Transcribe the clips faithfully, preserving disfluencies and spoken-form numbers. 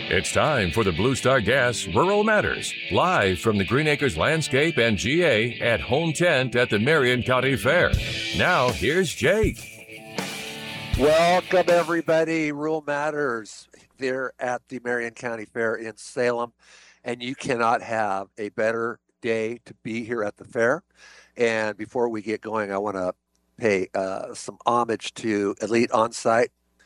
It's time for the Blue Star Gas Rural Matters, live from the Green Acres Landscape and G A at Home Tent at the Marion County Fair. Now, here's Jake. Welcome, everybody. Rural Matters there at the Marion County Fair in Salem. And you cannot have a better day to be here at the fair. And before we get going, I want to pay uh, some homage to Elite Onsite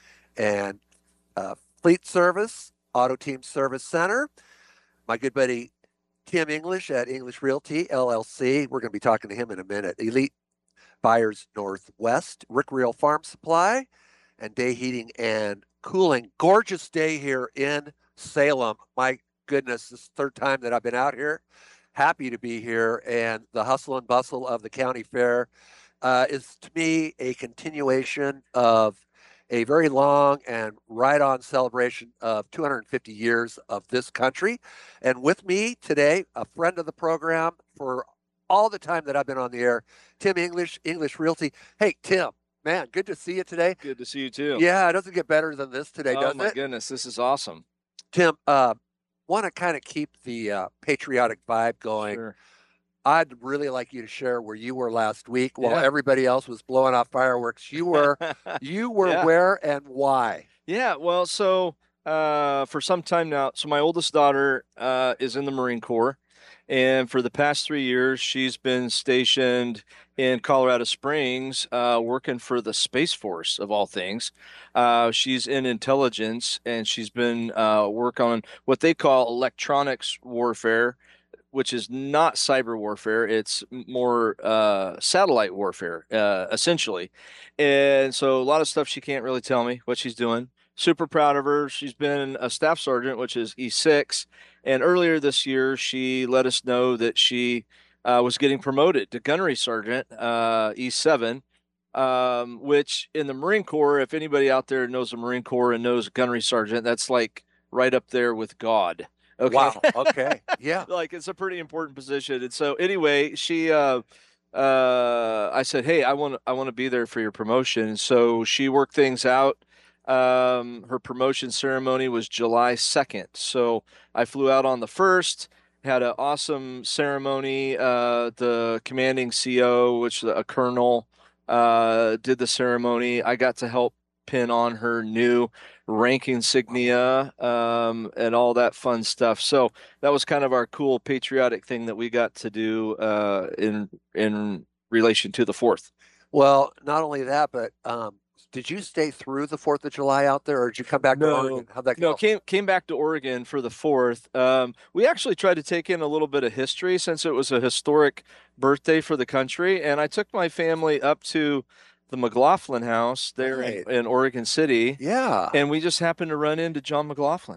and uh, Fleet Service, Auto Team Service Center, my good buddy Tim English at English Realty, L L C. We're going to be talking to him in a minute. Elite Buyers Northwest, Rick Real Farm Supply, and Day Heating and Cooling. Gorgeous day here in Salem. My goodness, this is the third time that I've been out here. Happy to be here. And the hustle and bustle of the county fair uh, is, to me, a continuation of a very long and right-on celebration of two hundred fifty years of this country. And with me today, a friend of the program for all the time that I've been on the air, Tim English, English Realty. Hey, Tim, man, good to see you today. Good to see you too. Yeah, it doesn't get better than this today, oh, does it? Oh, my goodness, this is awesome. Tim, uh, want to kind of keep the uh, patriotic vibe going. Sure. I'd really like you to share where you were last week while Yeah. everybody else was blowing off fireworks. You were, you were Yeah. where and why? Yeah, well, so uh, for some time now, so my oldest daughter uh, is in the Marine Corps, and for the past three years, she's been stationed in Colorado Springs, uh, working for the Space Force, of all things. Uh, she's in intelligence, and she's been uh, work on what they call electronics warfare, which is not cyber warfare. It's more uh, satellite warfare, uh, essentially. And so a lot of stuff she can't really tell me what she's doing. Super proud of her. She's been a staff sergeant, which is E six. And earlier this year, she let us know that she uh, was getting promoted to gunnery sergeant, uh, E seven, um, which in the Marine Corps, if anybody out there knows the Marine Corps and knows gunnery sergeant, that's like right up there with God. Okay. Wow. Okay. Yeah. Like it's a pretty important position. And so anyway, she, uh, uh, I said, hey, I want, I want to be there for your promotion. So she worked things out. Um, her promotion ceremony was July second. So I flew out on the first, had an awesome ceremony. Uh, the commanding C O, which is a colonel, uh, did the ceremony. I got to help pin on her new rank insignia, um, and all that fun stuff. So that was kind of our cool patriotic thing that we got to do uh, in in relation to the fourth. Well, not only that, but um, did you stay through the fourth of July out there, or did you come back to No. Oregon? How'd that go? No, came came back to Oregon for the fourth. Um, we actually tried to take in a little bit of history since it was a historic birthday for the country, and I took my family up to the McLaughlin House there Right. in, in Oregon City, Yeah. and we just happened to run into John McLaughlin.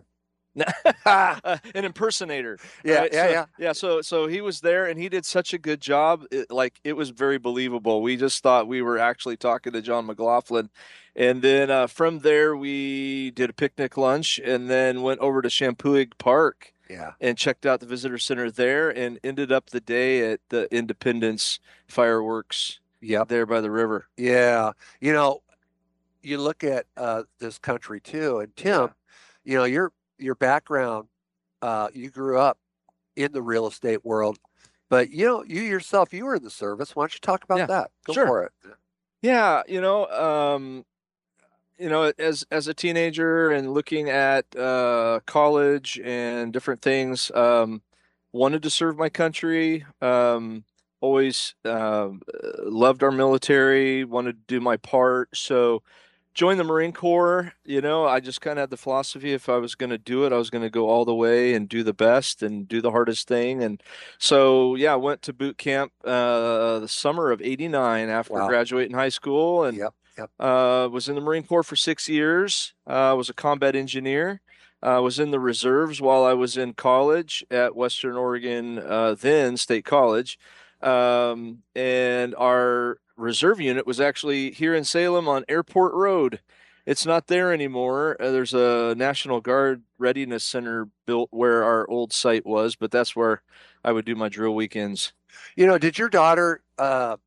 Uh, an impersonator. Yeah, right? yeah, so, yeah. Yeah, so so he was there and he did such a good job. It, like it was very believable. We just thought we were actually talking to John McLaughlin. And then uh, from there we did a picnic lunch and then went over to Champoeg Park Yeah. and checked out the visitor center there and ended up the day at the Independence fireworks Yep. there by the river. Yeah. You know, you look at uh, this country too, and Tim, Yeah. you know, your your background, uh, you grew up in the real estate world, but you know, you yourself, you were in the service. Why don't you talk about Yeah. that? Go Sure. for it. Yeah, you know, um, you know, as as a teenager and looking at uh, college and different things, um, wanted to serve my country. Um, always um, uh, loved our military. Wanted to do my part. So joined the Marine Corps. You know, I just kind of had the philosophy if I was going to do it, I was going to go all the way and do the best and do the hardest thing. And so, yeah, I went to boot camp uh, the summer of eighty-nine after Wow. graduating high school, and Yep. Yep. uh, was in the Marine Corps for six years. Uh, was a combat engineer. Uh, was in the reserves while I was in college at Western Oregon, uh, then State College. Um, and our reserve unit was actually here in Salem on Airport Road. It's not there anymore. Uh, there's a National Guard Readiness Center built where our old site was, but that's where I would do my drill weekends. You know, did your daughter uh,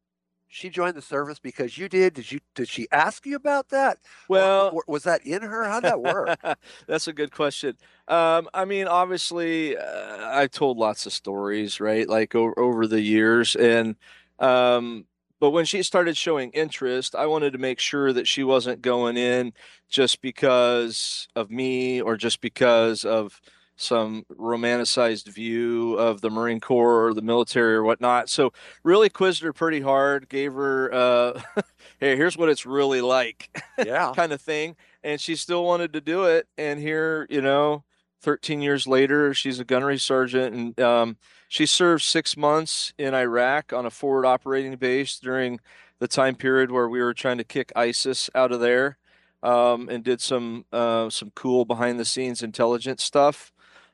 she join the service because you did? Did you did she ask you about that? Well, or, or was that in her? How'd that work? that's a good question. Um, I mean, obviously, uh, I told lots of stories, right? Like over, over the years, and um, but when she started showing interest, I wanted to make sure that she wasn't going in just because of me or just because of some romanticized view of the Marine Corps or the military or whatnot. So really quizzed her pretty hard, gave her, uh, hey, here's what it's really like, Yeah. kind of thing. And she still wanted to do it. And here, you know, thirteen years later, she's a gunnery sergeant, and um, she served six months in Iraq on a forward operating base during the time period where we were trying to kick ISIS out of there, um, and did some uh, some cool behind the scenes intelligence stuff.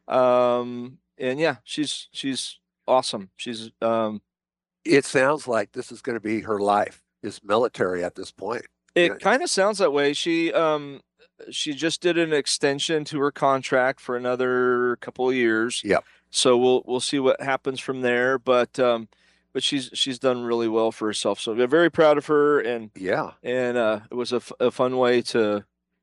Um, and yeah, she's she's awesome. She's um, It sounds like this is going to be her life, is military at this point. it Yeah. kind of sounds that way. She um she just did an extension to her contract for another couple of years. Yep. So we'll we'll see what happens from there. But um, but she's she's done really well for herself. So we're very proud of her, and Yeah. and uh, it was a, f- a fun way to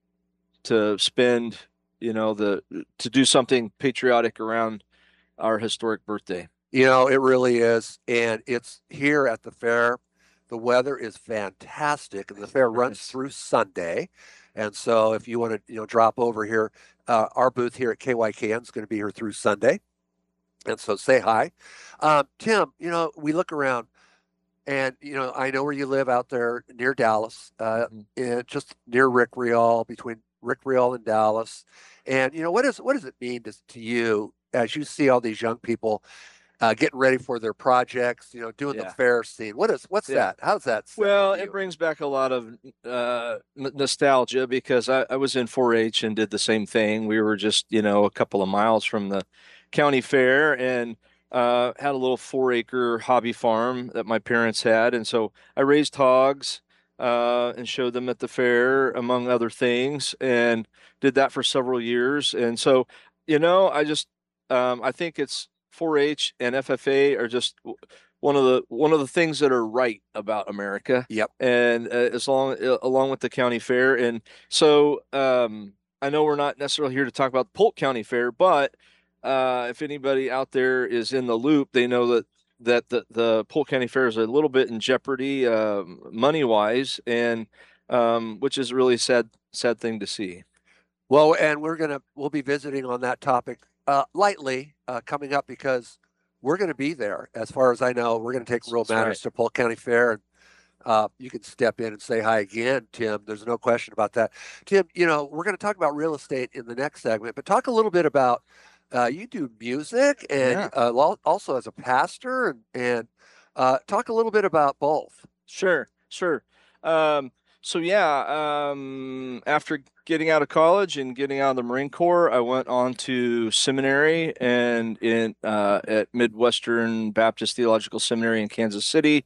to spend, you know, the to do something patriotic around our historic birthday. You know, it really is. And it's here at the fair. The weather is fantastic, and the fair runs Nice. through Sunday. And so if you want to, you know, drop over here, uh, our booth here at K Y K N is going to be here through Sunday. And so say hi. Um, Tim, you know, we look around and, you know, I know where you live out there near Dallas, uh, Mhm. and just near Rick Riall, between Rick Riall and Dallas. And, you know, what is, what does it mean to, to you as you see all these young people uh, getting ready for their projects, you know, doing the Yeah. fair scene? What is, what's Yeah. that? How's that sound Well, to it you? brings back a lot of uh, n- nostalgia because I, I was in four H and did the same thing. We were just, you know, a couple of miles from the county fair, and uh, had a little four acre hobby farm that my parents had. And so I raised hogs uh, and showed them at the fair, among other things, and did that for several years. And so, you know, I just, um, I think it's four H and F F A are just one of the one of the things that are right about America. Yep. And uh, as long uh, along with the county fair, and so um, I know we're not necessarily here to talk about the Polk County Fair, but uh, if anybody out there is in the loop, they know that that the the Polk County Fair is a little bit in jeopardy, um, money wise, and um, which is a really sad sad thing to see. Well, and we're gonna we'll be visiting on that topic uh, lightly uh, coming up because we're going to be there. As far as I know, we're going to take Real That's Matters right. to Polk County Fair, and uh, you can step in and say hi again, Tim. There's no question about that. Tim, you know, we're going to talk about real estate in the next segment, but talk a little bit about uh, you do music and Yeah. uh, al- also as a pastor, and, and uh, talk a little bit about both. Sure, sure. Um, so yeah, um, after getting out of college and getting out of the Marine Corps, I went on to seminary and in uh, at Midwestern Baptist Theological Seminary in Kansas City.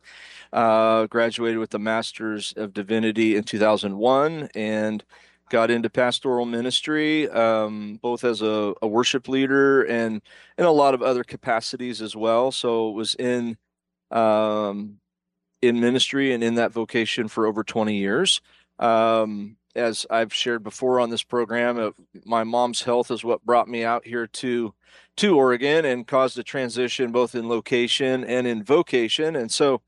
Uh, graduated with a Master's of Divinity in two thousand one and got into pastoral ministry, um, both as a, a worship leader and in a lot of other capacities as well. So was in um, in ministry and in that vocation for over twenty years. Um, as I've shared before on this program, uh, my mom's health is what brought me out here to to Oregon and caused a transition both in location and in vocation. And so,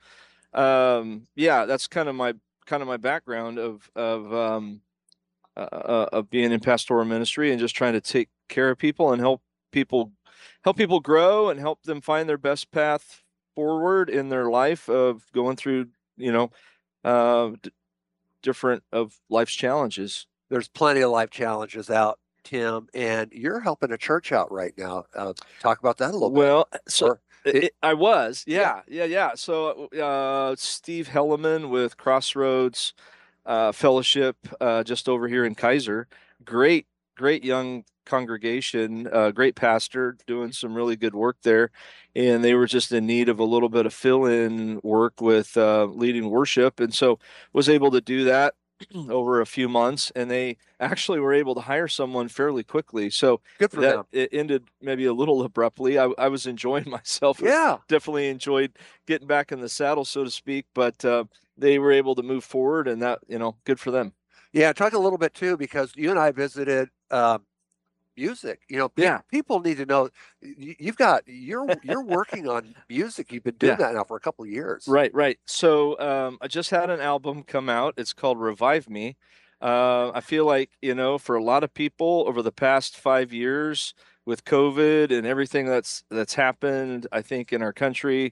um, yeah, that's kind of my kind of my background of of um, uh, uh, of being in pastoral ministry and just trying to take care of people and help people help people grow and help them find their best path forward in their life of going through, you know, uh, d- different of life's challenges. There's plenty of life challenges out, Tim, and you're helping a church out right now. Uh, talk about that a little bit. Well, so Or it, it, it- I was, yeah. yeah, yeah, yeah. So uh, Steve Helleman with Crossroads uh, Fellowship, uh, just over here in Kaiser. Great, great young congregation, uh, great pastor doing some really good work there. And they were just in need of a little bit of fill-in work with uh, leading worship. And so was able to do that over a few months, and they actually were able to hire someone fairly quickly. So Good for that them. it ended maybe a little abruptly. I, I was enjoying myself. Yeah. Definitely enjoyed getting back in the saddle, so to speak, but uh, they were able to move forward, and that, you know, good for them. Yeah. Talk a little bit too, because you and I visited um, music. You know, pe- Yeah. people need to know y- you've got you're you're working on music. You've been doing Yeah. that now for a couple of years. Right, right. So um, I just had an album come out. It's called Revive Me. Uh, I feel like, you know, for a lot of people over the past five years with COVID and everything that's that's happened, I think in our country,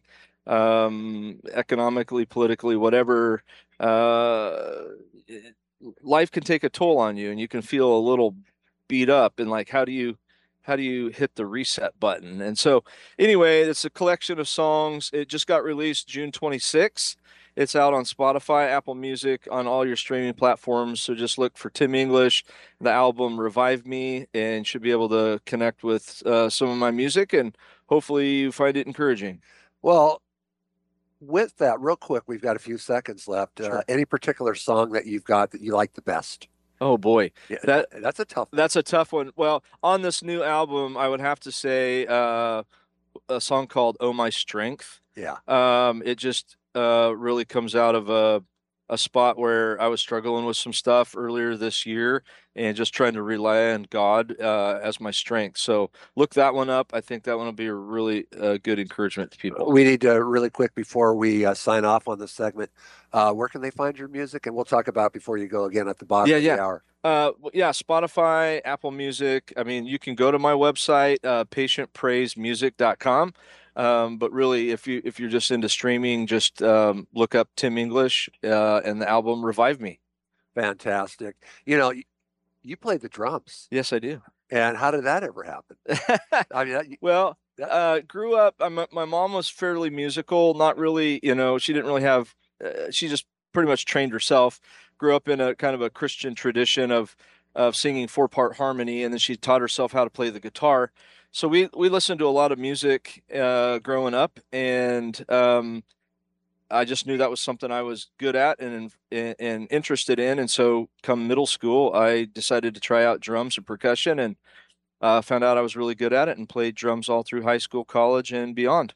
um, economically, politically, whatever, uh, it- life can take a toll on you, and you can feel a little beat up. And like, how do you how do you hit the reset button? And so anyway, it's a collection of songs. It just got released June twenty-sixth. It's out on Spotify, Apple Music, on all your streaming platforms. So just look for Tim English, the album Revive Me, and should be able to connect with uh, some of my music, and hopefully you find it encouraging. Well, with that, real quick, we've got a few seconds left. Uh, Sure. any particular song that you've got that you like the best? Oh boy, Yeah, that that's a tough one. that's a tough one. Well, on this new album, I would have to say uh, a song called "Oh My Strength." Yeah. Um, it just uh, really comes out of a a spot where I was struggling with some stuff earlier this year, and just trying to rely on God uh, as my strength. So look that one up. I think that one will be a really uh, good encouragement to people. We need to really quick before we uh, sign off on this segment. Uh, where can they find your music? And we'll talk about before you go again at the bottom Yeah, of the yeah. hour. Uh, w- yeah, Spotify, Apple Music. I mean, you can go to my website, uh, patient praise music dot com. Um, but really, if you if you're just into streaming, just um, look up Tim English uh, and the album Revive Me. Fantastic. You know, you, you played the drums, Yes, I do. and how did that ever happen? I mean, that, Well, that- uh, grew up. I'm, my mom was fairly musical. Not really, you know, she didn't really have. Uh, she just pretty much trained herself. Grew up in a kind of a Christian tradition of of singing four part harmony, and then she taught herself how to play the guitar. So we we listened to a lot of music uh, growing up, and um, I just knew that was something I was good at and and, and interested in. And so, come middle school, I decided to try out drums and percussion, and uh, found out I was really good at it, and played drums all through high school, college, and beyond.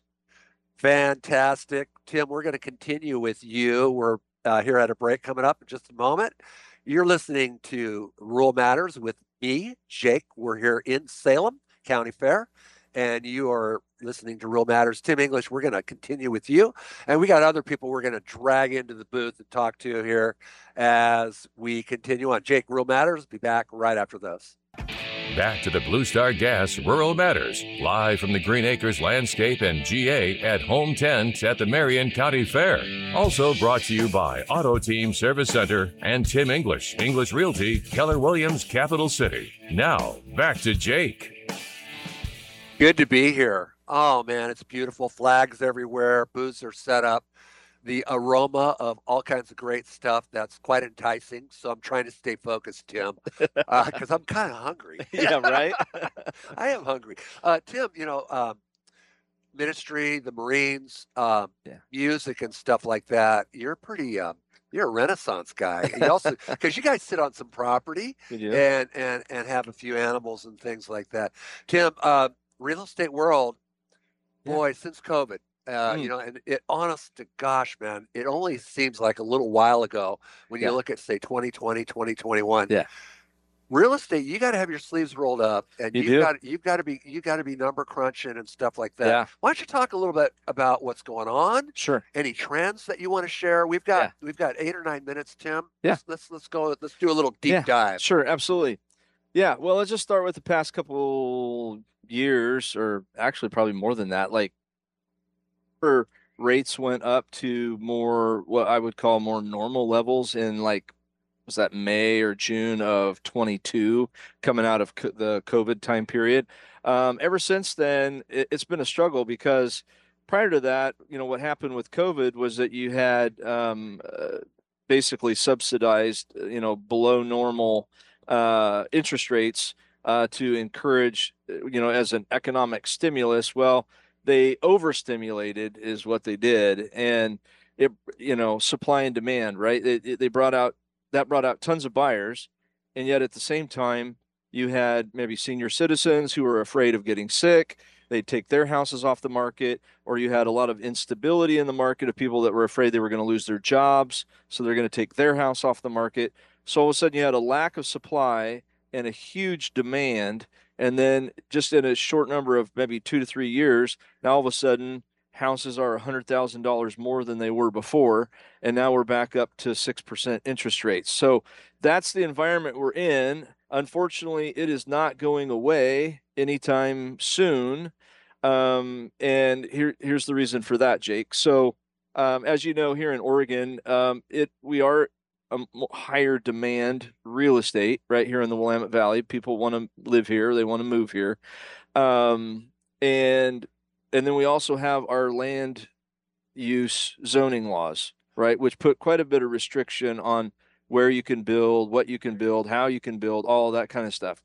fantastic. Tim, we're going to continue with you. We're uh, here at a break coming up in just a moment. You're listening to Rural Matters with me, Jake. We're here in Salem County Fair, and you are listening to Rural Matters. Tim English, we're going to continue with you. And we got other people we're going to drag into the booth and talk to here as we continue on. Jake, Rural Matters, be back right after this. Back to the Blue Star Gas Rural Matters, live from the Green Acres Landscape and G A at Home Tent at the Marion County Fair. Also brought to you by Auto Team Service Center and Tim English, English Realty, Keller Williams, Capital City. Now, back to Jake. Good to be here. Oh, man, it's beautiful. Flags everywhere. Booths are set up. The aroma of all kinds of great stuff. That's quite enticing. So I'm trying to stay focused, Tim, because uh, I'm kind of hungry. Yeah, right. I am hungry. Uh, Tim, you know, um, ministry, the Marines, um, Yeah. music and stuff like that. You're pretty, um, you're a Renaissance guy. You also, because you guys sit on some property We do. and, and, and have a few animals and things like that. Tim, uh, real estate world, Yeah. boy, since COVID, uh, Mm. you know, and it, honest to gosh, man, it only seems like a little while ago when you Yeah. look at, say, twenty twenty, twenty twenty-one. Yeah. Real estate, you got to have your sleeves rolled up, and You you've do. got you've got to be you got to be number crunching and stuff like that. Yeah. Why don't you talk a little bit about what's going on? Sure. Any trends that you want to share? We've got we've got eight or nine minutes, Tim. Yeah. Let's let's, let's go. Let's do a little deep Yeah. dive. Sure, absolutely. Yeah, well, let's just start with the past couple years, or actually probably more than that. Like, her rates went up to more what I would call more normal levels in, like, was that May or June of twenty-two, coming out of co- the COVID time period. Um, ever since then, it, it's been a struggle, because prior to that, you know, what happened with COVID was that you had um, uh, basically subsidized, uh, you know, below normal uh, interest rates uh, to encourage, uh, you know, as an economic stimulus. Well, they overstimulated is what they did, and it, you know, supply and demand, right? They they brought out that brought out tons of buyers. And yet at the same time, you had maybe senior citizens who were afraid of getting sick. They'd take their houses off the market, or you had a lot of instability in the market of people that were afraid they were going to lose their jobs. So they're going to take their house off the market. So all of a sudden you had a lack of supply and a huge demand. And then just in a short number of maybe two to three years, now all of a sudden houses are one hundred thousand dollars more than they were before. And now we're back up to six percent interest rates. So that's the environment we're in. Unfortunately, it is not going away anytime soon. Um, and here, here's the reason for that, Jake. So um, as you know, here in Oregon, um, it we are a higher demand real estate right here in the Willamette Valley. People want to live here. They want to move here. Um, and and then we also have our land use zoning laws, right, which put quite a bit of restriction on where you can build, what you can build, how you can build, all that kind of stuff.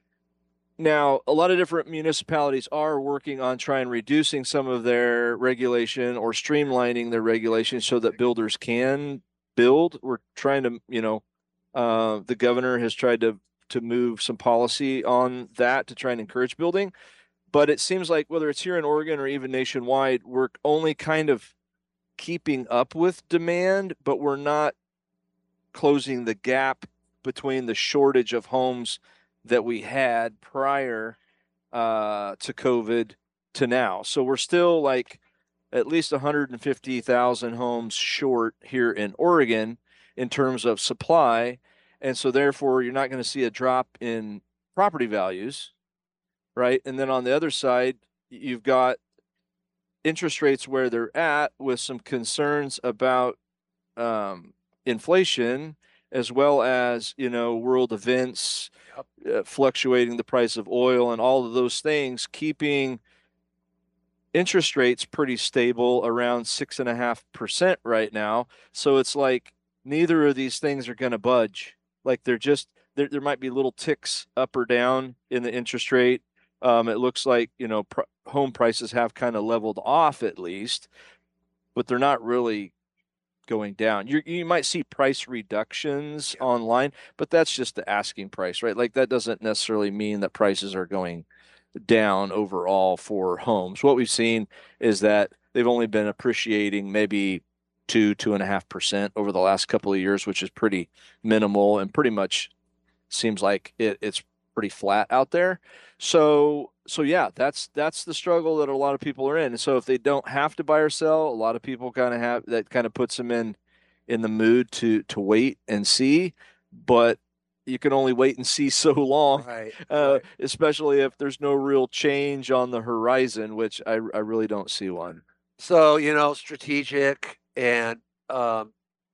Now, a lot of different municipalities are working on trying reducing some of their regulation or streamlining their regulations so that builders can build. We're trying to, you know, uh, the governor has tried to to move some policy on that to try and encourage building. But it seems like whether it's here in Oregon or even nationwide, we're only kind of keeping up with demand, but we're not closing the gap between the shortage of homes that we had prior uh, to COVID to now. So we're still like at least one hundred fifty thousand homes short here in Oregon in terms of supply. And so therefore you're not going to see a drop in property values, right? And then on the other side, you've got interest rates where they're at with some concerns about um, inflation, as well as, you know, world events, uh, fluctuating the price of oil and all of those things, keeping interest rates pretty stable around six and a half percent right now. So it's like neither of these things are going to budge. Like they're just, there, there might be little ticks up or down in the interest rate. Um, it looks like, you know, pr- home prices have kind of leveled off at least, but they're not really going down. You you might see price reductions yeah. online, but that's just the asking price, right? Like that doesn't necessarily mean that prices are going down overall for homes. What we've seen is that they've only been appreciating maybe two, two and a half percent over the last couple of years, which is pretty minimal and pretty much seems like it, it's pretty flat out there. So so yeah, that's that's the struggle that a lot of people are in. And so if they don't have to buy or sell, a lot of people kind of have that kind of puts them in in the mood to to wait and see. But you can only wait and see so long, right, uh, right. especially if there's no real change on the horizon, which I I really don't see one. So, you know, strategic and um,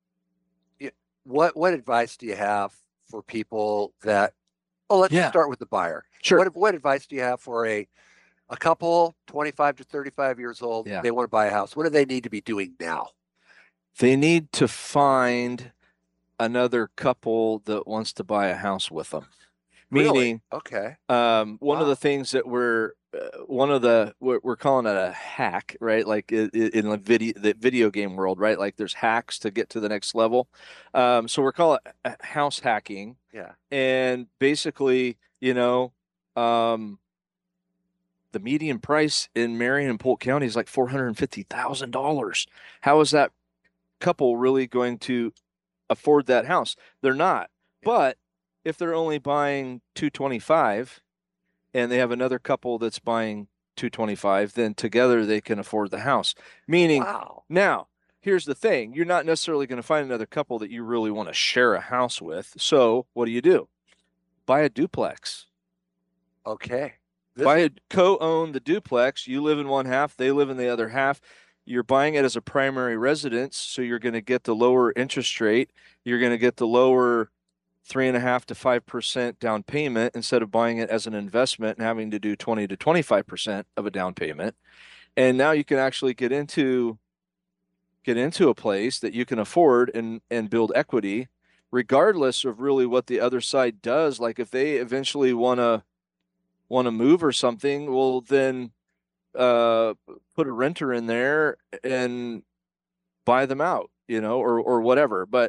what what advice do you have for people that? Well, let's Yeah. start with the buyer. Sure. What what advice do you have for a a couple twenty-five to thirty-five years old? Yeah. They want to buy a house. What do they need to be doing now? They need to find another couple that wants to buy a house with them. Really? Meaning, Okay. um, one Wow. of the things that we're uh, one of the we're, we're calling it a hack, right? Like in, in the video the video game world, right? Like there's hacks to get to the next level. Um, so we're calling it house hacking. Yeah. And basically, you know, um, the median price in Marion and Polk County is like four hundred fifty thousand dollars. How is that couple really going to afford that house? They're not. Yeah. But if they're only buying two twenty-five and they have another couple that's buying two twenty-five, then together they can afford the house. Meaning, Wow. now, here's the thing. You're not necessarily going to find another couple that you really want to share a house with. So what do you do? Buy a duplex. Okay. This Buy a co-own the duplex. You live in one half, they live in the other half. You're buying it as a primary residence, so you're going to get the lower interest rate. You're going to get the lower three and a half to five percent down payment instead of buying it as an investment and having to do twenty to twenty-five percent of a down payment. And now you can actually get into get into a place that you can afford and and build equity, regardless of really what the other side does. Like if they eventually want to want to move or something, well then uh put a renter in there and buy them out, you know, or or whatever. But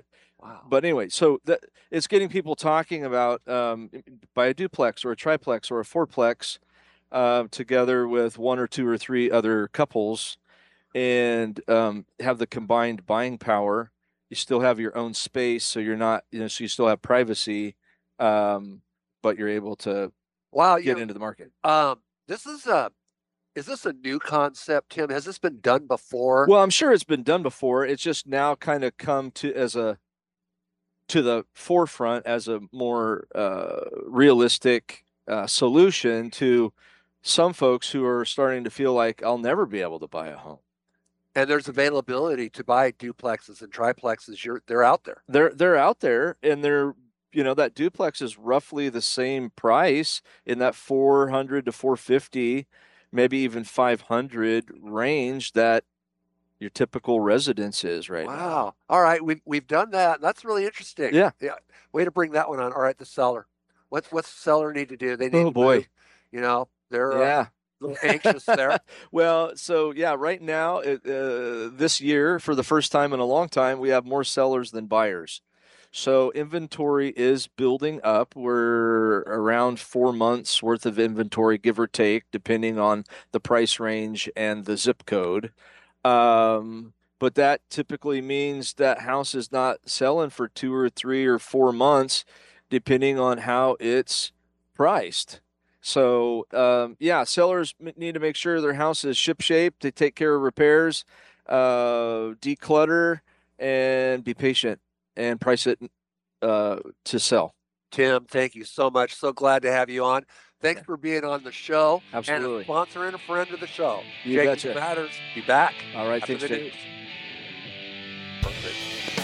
Wow. But anyway, so that it's getting people talking about um, buy a duplex or a triplex or a fourplex uh, together with one or two or three other couples and um, have the combined buying power. You still have your own space, so you're not, you know, so you still have privacy, um, but you're able to Wow, get you into the market. um this is a is this a new concept, Tim? Has this been done before? Well, I'm sure it's been done before. It's just now kind of come to as a to the forefront as a more uh, realistic uh, solution to some folks who are starting to feel like I'll never be able to buy a home. And there's availability to buy duplexes and triplexes. You're they're out there. They're they're out there, and they're, you know, that duplex is roughly the same price in that four hundred to four fifty, maybe even five hundred range that your typical residence is right now. Wow. All right, we've we've done that. That's really interesting. Yeah. Yeah. Way to bring that one on. All right, the seller. What's what's the seller need to do? They need Oh to boy. move. You know, they're uh, Yeah. a little anxious there. Well, so yeah, right now, it, uh, this year, for the first time in a long time, we have more sellers than buyers. So inventory is building up. We're around four months worth of inventory, give or take, depending on the price range and the zip code. Um, but that typically means that house is not selling for two or three or four months, depending on how it's priced. So, um, yeah, sellers need to make sure their house is ship shape. They take care of repairs, uh, declutter, and be patient and price it uh, to sell. Tim, thank you so much. So glad to have you on. Thanks for being on the show. Absolutely. And a sponsor and a friend of the show. You Jacobs betcha. Matters. Be back. All right, after thanks, the Jake. news. Perfect.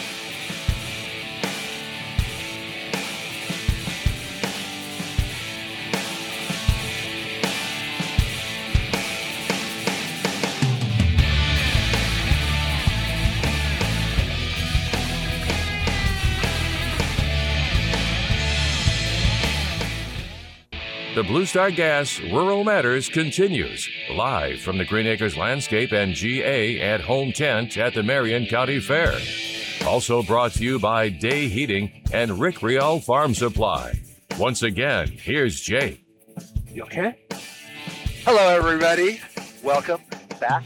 The Blue Star Gas Rural Matters continues live from the Green Acres Landscape and G A at Home Tent at the Marion County Fair. Also brought to you by Day Heating and Rick Rial Farm Supply. Once again, here's Jake. You okay? Hello, everybody. Welcome back.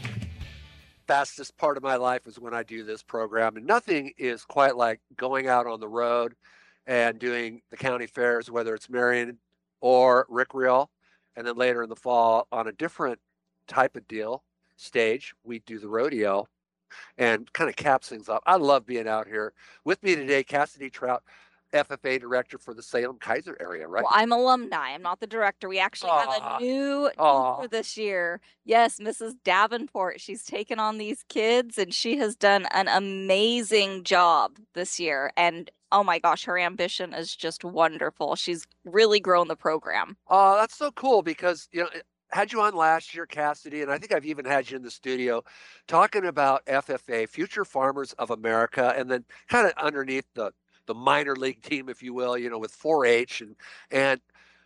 Fastest part of my life is when I do this program, and nothing is quite like going out on the road and doing the county fairs, whether it's Marion or Rick Rial, and then later in the fall on a different type of deal stage, we do the rodeo and kind of caps things off. I love being out here. With me today, Cassidy Trout, F F A director for the Salem Keizer area, right? Well, I'm alumni. I'm not the director. We actually have Aw. a new Aw. teacher this year. Yes, Missus Davenport. She's taken on these kids and she has done an amazing job this year. And oh my gosh, her ambition is just wonderful. She's really grown the program. Oh, that's so cool because, you know, had you on last year, Cassidy, and I think I've even had you in the studio talking about F F A, Future Farmers of America, and then kind of underneath the the minor league team, if you will, you know, with four H, and and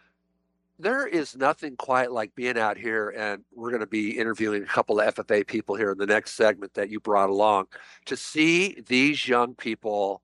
there is nothing quite like being out here, and we're going to be interviewing a couple of F F A people here in the next segment that you brought along, to see these young people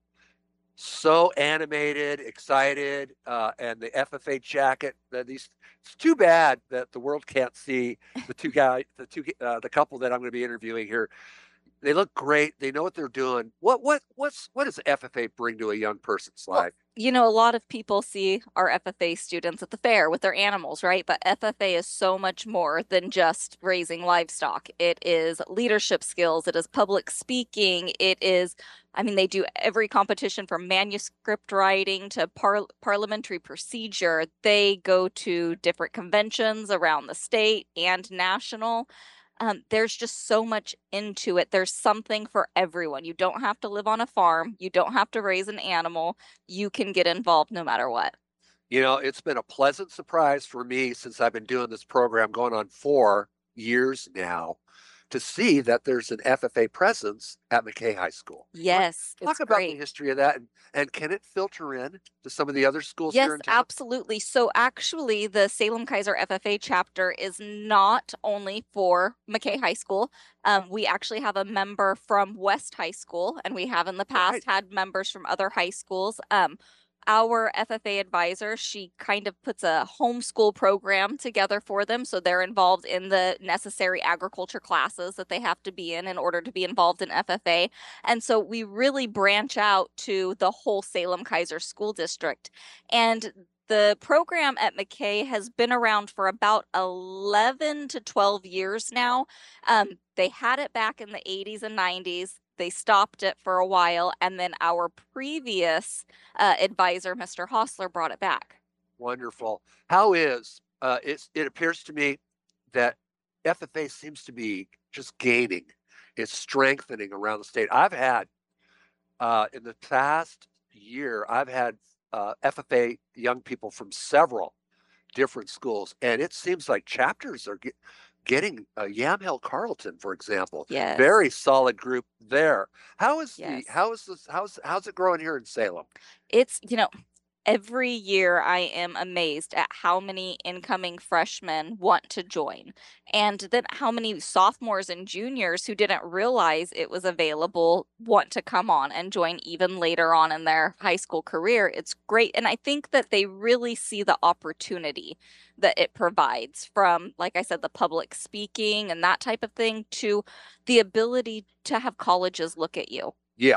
so animated, excited, uh, and the F F A jacket. That these, it's too bad that the world can't see the two guys, the two, uh, the couple that I'm going to be interviewing here. They look great. They know what they're doing. What what what's what does F F A bring to a young person's Well, life? You know, a lot of people see our F F A students at the fair with their animals, right? But F F A is so much more than just raising livestock. It is leadership skills. It is public speaking. It is, I mean, they do every competition from manuscript writing to par- parliamentary procedure. They go to different conventions around the state and national. Um, there's just so much into it. There's something for everyone. You don't have to live on a farm. You don't have to raise an animal. You can get involved no matter what. You know, it's been a pleasant surprise for me since I've been doing this program going on four years now to see that there's an F F A presence at McKay High School. Yes, Talk it's about great. the history of that, and, and can it filter in to some of the other schools Yes, here in town? absolutely. So actually, the Salem Kaiser F F A chapter is not only for McKay High School. Um, we actually have a member from West High School, and we have in the past Right. had members from other high schools. Um, our F F A advisor, she kind of puts a homeschool program together for them. So they're involved in the necessary agriculture classes that they have to be in in order to be involved in F F A. And so we really branch out to the whole Salem Kaiser School District. And the program at McKay has been around for about eleven to twelve years now. Um, they had it back in the eighties and nineties. They stopped it for a while, and then our previous uh, advisor, Mister Hostler, brought it back. Wonderful. How is uh, it's, it appears to me that F F A seems to be just gaining, it's strengthening around the state. I've had uh, in the past year, I've had uh, F F A young people from several different schools, and it seems like chapters are get, getting uh, Yamhill Carleton, for example. Yes. Very solid group there. How is Yes. the how is this how's how's it growing here in Salem? It's, you know, every year I am amazed at how many incoming freshmen want to join, and then how many sophomores and juniors who didn't realize it was available want to come on and join even later on in their high school career. It's great. And I think that they really see the opportunity that it provides, from, like I said, the public speaking and that type of thing, to the ability to have colleges look at you. Yeah.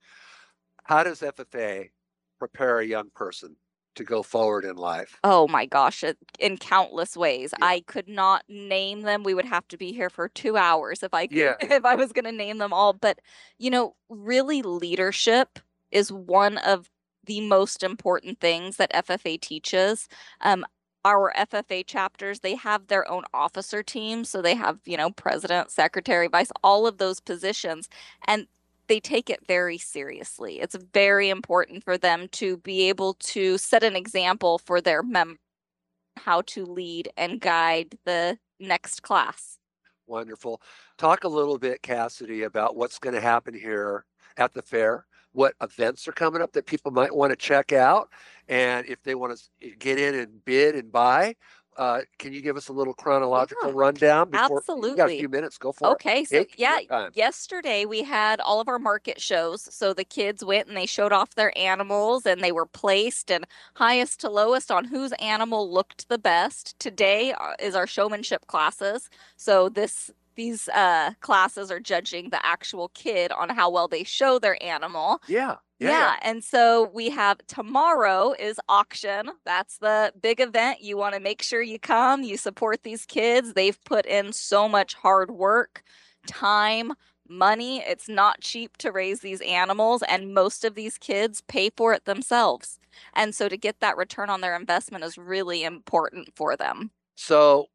How does F F A prepare a young person to go forward in life? Oh my gosh, it, in countless ways. Yeah. I could not name them. We would have to be here for two hours if I could, Yeah. if I was going to name them all. But, you know, really, leadership is one of the most important things that F F A teaches. Um, our F F A chapters, they have their own officer teams. So they have, you know, president, secretary, vice, all of those positions. And they take it very seriously. It's very important for them to be able to set an example for their members how to lead and guide the next class. Wonderful. Talk a little bit, Cassidy, about what's going to happen here at the fair. What events are coming up that people might want to check out, and if they want to get in and bid and buy. Uh, can you give us a little chronological Yeah, rundown? Before, absolutely. You got a few minutes. Go for Okay, it. so Take yeah, your time. yesterday we had all of our market shows. So the kids went and they showed off their animals, and they were placed and highest to lowest on whose animal looked the best. Today uh, is our showmanship classes. So this these uh, classes are judging the actual kid on how well they show their animal. Yeah. Yeah. Yeah, yeah. and so we have tomorrow is auction. That's the big event. You want to make sure you come, you support these kids. They've put in so much hard work, time, money. It's not cheap to raise these animals, and most of these kids pay for it themselves. And so to get that return on their investment is really important for them. So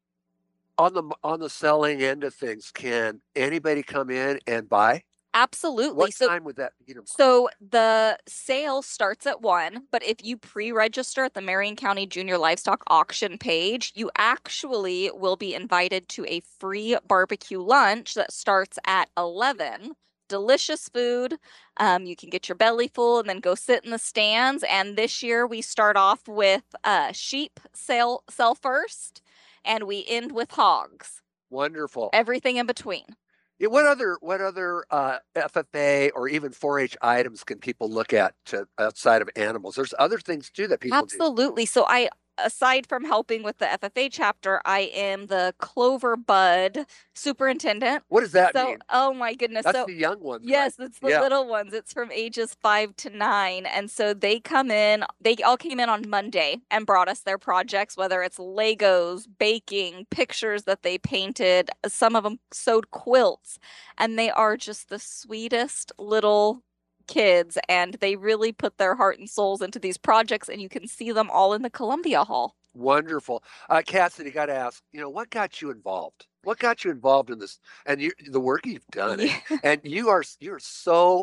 on the on the selling end of things, can anybody come in and buy? Absolutely. What So time would that, you know? So the sale starts at one, but if you pre-register at the Marion County Junior Livestock Auction page, you actually will be invited to a free barbecue lunch that starts at eleven. Delicious food. Um, you can get your belly full and then go sit in the stands. And this year we start off with uh, sheep sale sell first, and we end with hogs. Wonderful. Everything in between. Yeah, what other what other uh, F F A or even four H items can people look at to outside of animals? There's other things too that people do. Absolutely. So I, aside from helping with the F F A chapter, I am the Clover Bud superintendent. What does that So, mean? oh my goodness. That's So the young ones. right? yes, it's the Yeah. little ones. It's from ages five to nine. And so they come in, they all came in on Monday and brought us their projects, whether it's Legos, baking, pictures that they painted. Some of them sewed quilts, and they are just the sweetest little kids, and they really put their heart and souls into these projects, and you can see them all in the Columbia Hall. Wonderful. Uh, Cassidy, got to ask, you know, what got you involved? What got you involved in this and you, the work you've done? Yeah. And, and you are you're so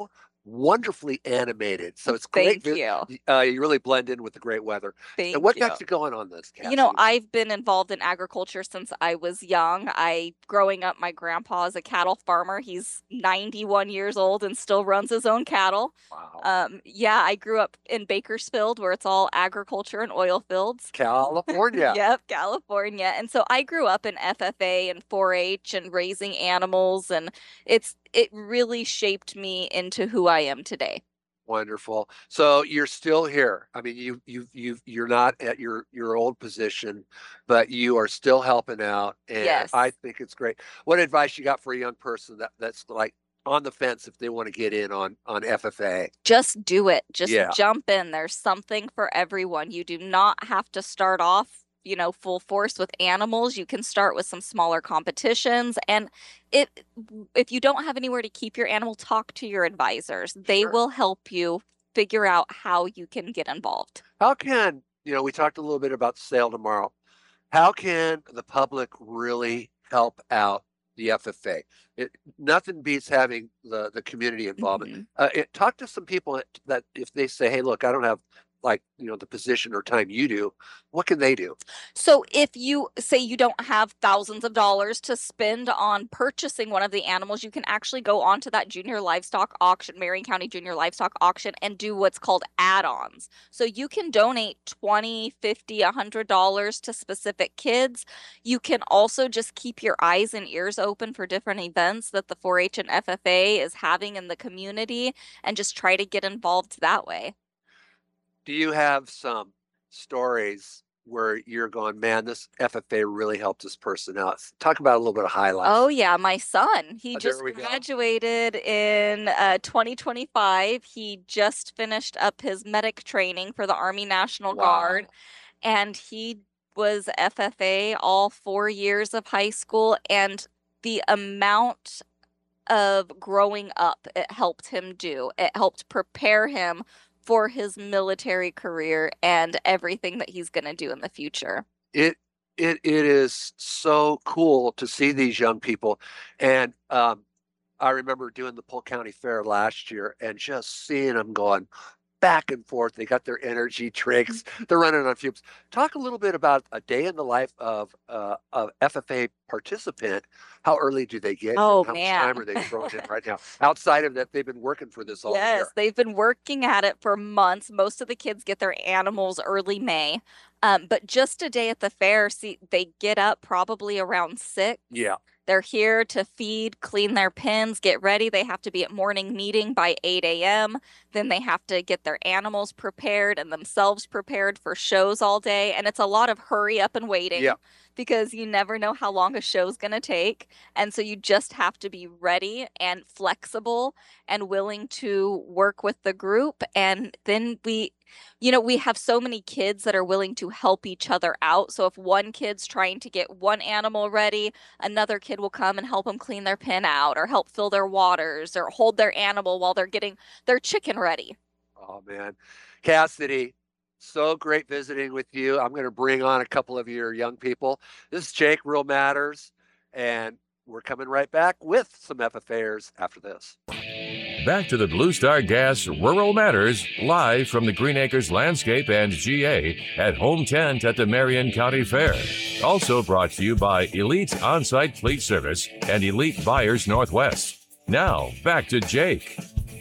wonderfully animated. So it's great. Thank you. Uh, you really blend in with the great weather. Thank And what you. got you going on this, You know, Cassie? I've been involved in agriculture since I was young. I, growing up, my grandpa is a cattle farmer. He's ninety-one years old and still runs his own cattle. Wow. Um, yeah, I grew up in Bakersfield where it's all agriculture and oil fields. California. Yep, California. And so I grew up in F F A and four H and raising animals, and it's it really shaped me into who I am today. Wonderful. So you're still here. I mean, you you you you're not at your your old position, but you are still helping out, and Yes. I think it's great. What advice you got for a young person that that's like on the fence if they want to get in on on F F A? Just do it. Just Yeah. jump in. There's something for everyone. You do not have to start off, you know, full force with animals. You can start with some smaller competitions. And it, if you don't have anywhere to keep your animal, talk to your advisors. They Sure. will help you figure out how you can get involved. How can, you know, we talked a little bit about sale tomorrow. How can the public really help out the F F A? It, nothing beats having the the community involvement. Mhm. Uh, it, talk to some people that, that if they say, hey, look, I don't have like, you know, the position or time you do, what can they do? So if you say you don't have thousands of dollars to spend on purchasing one of the animals, you can actually go onto that junior livestock auction, Marion County Junior Livestock Auction, and do what's called add-ons. So you can donate twenty, fifty, a hundred dollars to specific kids. You can also just keep your eyes and ears open for different events that the four H and F F A is having in the community and just try to get involved that way. Do you have some stories where you're going, man, this F F A really helped this person out? Talk about a little bit of highlights. Oh yeah, my son. He Uh, just there we go. graduated in uh, twenty twenty-five. He just finished up his medic training for the Army National Guard, Wow. and he was F F A all four years of high school. And the amount of growing up it helped him do, it helped prepare him for his military career and everything that he's going to do in the future. It it it is so cool to see these young people, and um, I remember doing the Polk County Fair last year and just seeing them going back and forth. They got their energy drinks. They're running on fumes. Talk a little bit about a day in the life of uh, of F F A participant. How early do they get? Oh, How much man. time are they throwing in right now? Outside of that, they've been working for this all Yes, year. they've been working at it for months. Most of the kids get their animals early May. Um, but just a day at the fair, see, they get up probably around six. Yeah. They're here to feed, clean their pens, get ready. They have to be at morning meeting by eight a m Then they have to get their animals prepared and themselves prepared for shows all day. And it's a lot of hurry up and waiting Yeah. because you never know how long a show's going to take. And so you just have to be ready and flexible and willing to work with the group. And then we, you know, we have so many kids that are willing to help each other out. So if one kid's trying to get one animal ready, another kid will come and help them clean their pen out or help fill their waters or hold their animal while they're getting their chicken ready. Oh man, Cassidy, so great visiting with you. I'm going to bring on a couple of your young people. This is Jake, Real Matters, and we're coming right back with some F F A'ers after this. Back to the Blue Star Gas Rural Matters, live from the Green Acres Landscape and G A at Home Tent at the Marion County Fair. Also brought to you by Elite On-Site Fleet Service and Elite Buyers Northwest. Now, back to Jake.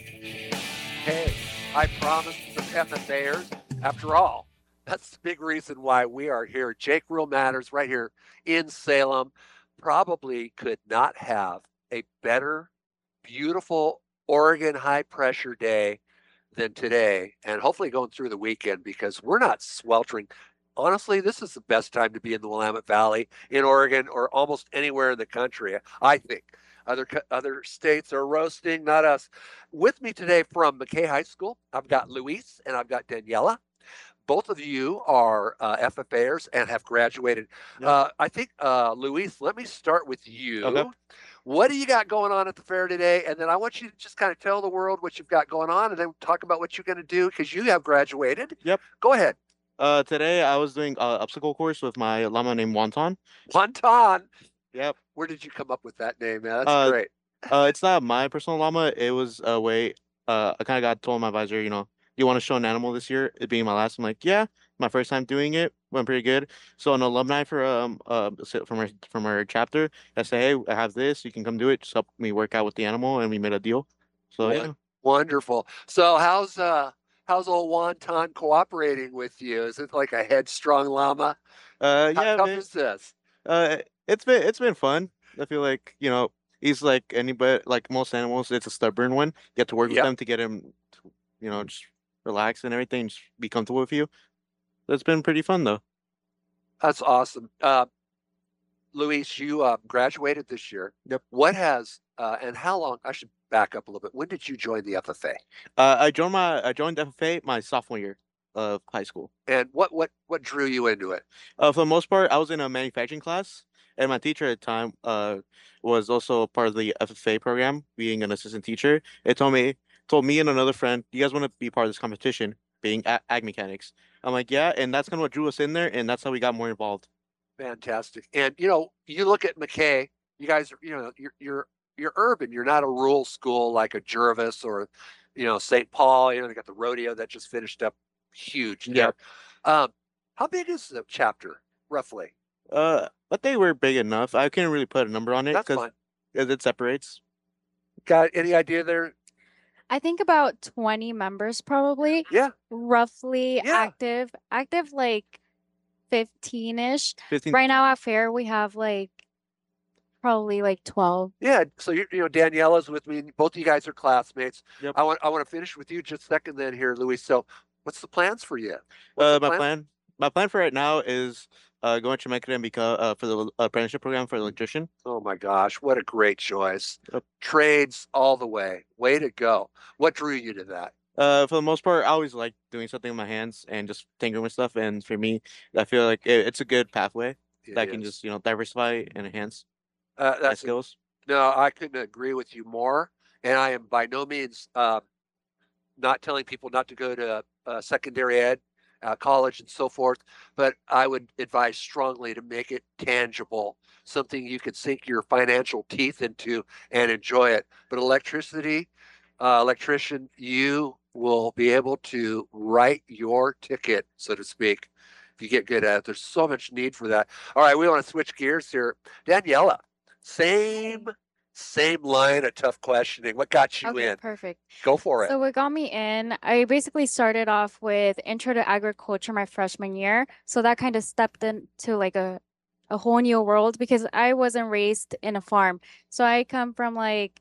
Hey, I promised some F F A'ers. After all, that's the big reason why we are here. Jake, Real Matters, right here in Salem. Probably could not have a better, beautiful Oregon high pressure day than today, and hopefully going through the weekend because we're not sweltering. Honestly, this is the best time to be in the Willamette Valley in Oregon or almost anywhere in the country, I think. Other other states are roasting, not us. With me today from McKay High School, I've got Luis and I've got Daniela. Both of you are uh, F F A'ers and have graduated. Yep. Uh, I think, uh, Luis, let me start with you. Okay. What do you got going on at the fair today? And then I want you to just kind of tell the world what you've got going on and then talk about what you're going to do because you have graduated. Yep. Go ahead. Uh, today I was doing an obstacle course with my llama named Wonton. Wonton. Yep. Where did you come up with that name, man? That's Uh, great. Uh, it's not my personal llama. It was a way uh, I kind of got told my advisor, you know, you want to show an animal this year? It being my last. I'm like, yeah, my first time doing it went pretty good. So an alumni for um uh so- from our from our chapter, I say, hey, I have this. You can come do it. Just help me work out with the animal, and we made a deal. So Won- yeah. Wonderful. So how's uh how's old Wonton cooperating with you? Is it like a headstrong llama? Uh, How yeah, tough man. is this? Uh, it's been it's been fun. I feel like, you know, he's like anybody, like most animals, it's a stubborn one. You have to work with Yep, them to get him to, you know, just relax and everything, just be comfortable with you. It's been pretty fun though. that's awesome. Uh, Luis, you uh, graduated this year. Yep. What has uh, and how long? I should back up a little bit. When did you join the F F A? Uh, I joined my I joined F F A my sophomore year of high school. And what what what drew you into it? Uh, for the most part, I was in a manufacturing class, and my teacher at the time uh was also part of the F F A program, being an assistant teacher. It told me told me and another friend, you guys want to be part of this competition, being a- ag mechanics. I'm like, yeah, and that's kind of what drew us in there, and that's how we got more involved. Fantastic. And you know, you look at McKay. You guys are, you know, you're you're you're urban. You're not a rural school like a Jervis or, you know, Saint Paul. You know, they got the rodeo that just finished up, huge Yeah. there. Um, how big is the chapter roughly? Uh, but they were big enough. I can't really put a number on it That's because fine. it separates. Got any idea there? I think about twenty members probably, Yeah, roughly yeah, active, active like fifteen-ish. fifteen. Right now at fair we have like probably like twelve. yeah. So you you know, Daniela's with me. Both of you guys are classmates. Yep. I want I want to finish with you just a second then here, Luis. So, what's the plans for you? What's Uh, the my plan? plan, my plan for right now is uh going to Jamaica and become uh for the apprenticeship program for electrician. Oh my gosh, what a great choice. Yep. Trades all the way. Way to go. What drew you to that? Uh, for the most part, I always like doing something with my hands and just tinkering with stuff. And for me, I feel like it, it's a good pathway It that I can is. just, you know, diversify and enhance Uh, my that's a, skills. no, I couldn't agree with you more. And I am by no means uh, not telling people not to go to uh, secondary ed, uh, college, and so forth. But I would advise strongly to make it tangible, something you could sink your financial teeth into and enjoy it. But electricity, uh, electrician, you will be able to write your ticket, so to speak, if you get good at it. There's so much need for that. All right, we want to switch gears here. Daniela, same same line of tough questioning. What got you Okay, in? perfect. Go for it. So what got me in, I basically started off with Intro to Agriculture my freshman year. So that kind of stepped into like a a whole new world because I wasn't raised in a farm. So I come from like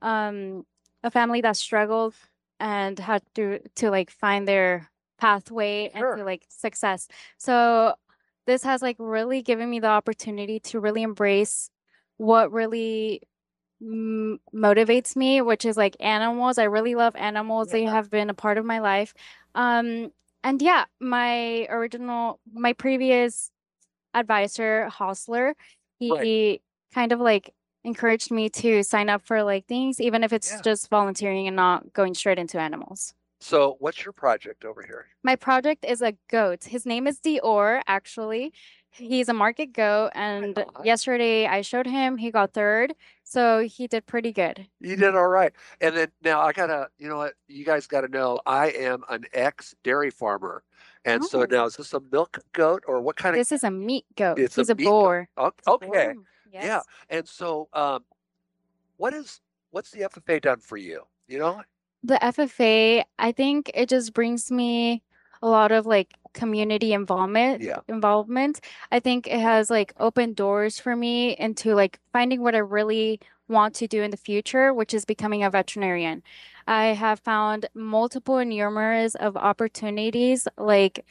um a family that struggled and had to to like find their pathway Sure. into like success. So this has like really given me the opportunity to really embrace what really m- motivates me, which is like animals. I really love animals. They Yeah. have been a part of my life. Um, and yeah, my original, my previous advisor, Hostler, he Right. kind of like encouraged me to sign up for like things, even if it's Yeah. just volunteering and not going straight into animals. So, what's your project over here? My project is a goat. His name is Dior, actually. He's a market goat, and on. yesterday I showed him, he got third, so he did pretty good. You did all right. And then now I gotta, you know what? You guys got to know I am an ex dairy farmer. And so now Oh, is this a milk goat or what kind of? this is a meat goat. It's a He's a meat goat. boar. O- It's a Okay. boar. Yeah. Yes. And so, um, what is what's the F F A done for you? You know? The F F A, I think it just brings me a lot of like community involvement Yeah. involvement. I think it has like opened doors for me into like finding what I really want to do in the future, which is becoming a veterinarian. I have found multiple and numerous of opportunities like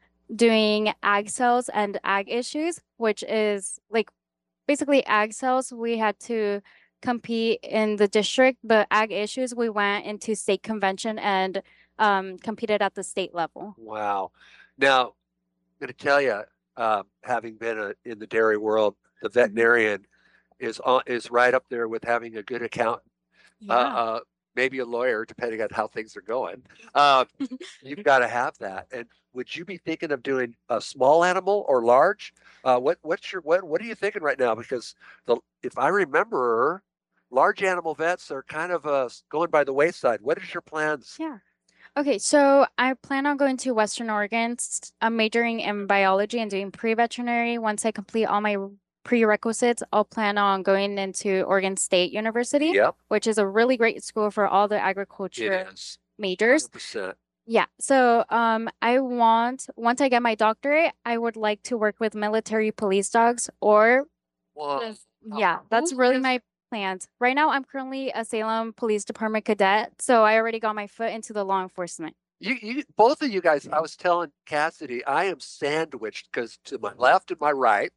doing ag sales and ag issues, which is like basically ag sales, we had to compete in the district, but ag issues, we went into state convention and um, competed at the state level. Wow. Now, I'm going to tell you, uh, having been a, in the dairy world, the veterinarian is on, is right up there with having a good accountant, uh, Yeah. uh, maybe a lawyer, depending on how things are going. Uh, you've got to have that. And would you be thinking of doing a small animal or large? Uh, what what's your what what are you thinking right now? Because the if I remember large animal vets are kind of uh, going by the wayside. What is your plans? Yeah. Okay, so I plan on going to Western Oregon. s- I'm majoring in biology and doing pre-veterinary. Once I complete all my prerequisites, I'll plan on going into Oregon State University, Yep, which is a really great school for all the it agriculture is. majors. one hundred percent. Yeah, so um, I want, once I get my doctorate, I would like to work with military police dogs or, Well, just- yeah, that's who really is- my plans. Right now, I'm currently a Salem Police Department cadet, so I already got my foot into the law enforcement. You, you, both of you guys, I was telling Cassidy, I am sandwiched because to my left and my right,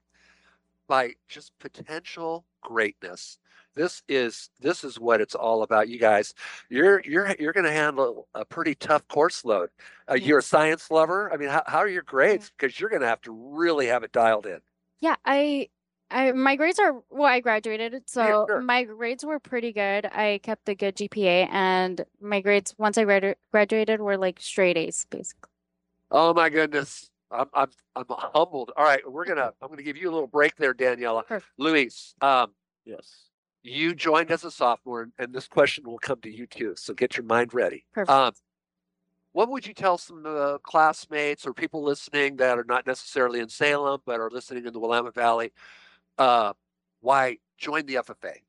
by just potential greatness. This is this is what it's all about, you guys. You're you're you're going to handle a pretty tough course load. Uh, You're a science lover. I mean, how, how are your grades? Because you're going to have to really have it dialed in. Yeah, I, I, my grades are, well, I graduated, so sure. my grades were pretty good. I kept a good G P A, and my grades once I gradu graduated were like straight A's, basically. Oh my goodness. I'm I'm I'm humbled. All right, we're gonna I'm gonna give you a little break there, Daniela. Perfect. Luis, um, Yes. you joined as a sophomore, and- and this question will come to you too. So get your mind ready. Perfect. Um, what would you tell some uh, classmates or people listening that are not necessarily in Salem but are listening in the Willamette Valley? Uh, why join the F F A?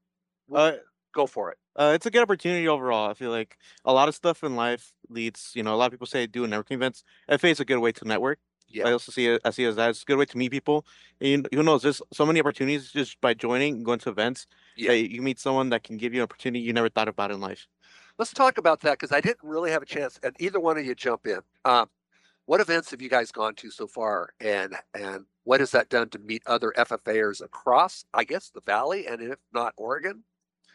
Uh, Go for it. Uh, it's a good opportunity overall. I feel like a lot of stuff in life leads, you know, a lot of people say do networking events. F A is a good way to network. Yeah. I also see it, I see it as that. It's a good way to meet people. And you, who knows, there's so many opportunities just by joining and going to events. Yeah. Yeah. You meet someone that can give you an opportunity you never thought about in life. Let's talk about that because I didn't really have a chance, and either one of you jump in. Um, what events have you guys gone to so far, and and what has that done to meet other F F Ers across, I guess, the Valley, and if not Oregon?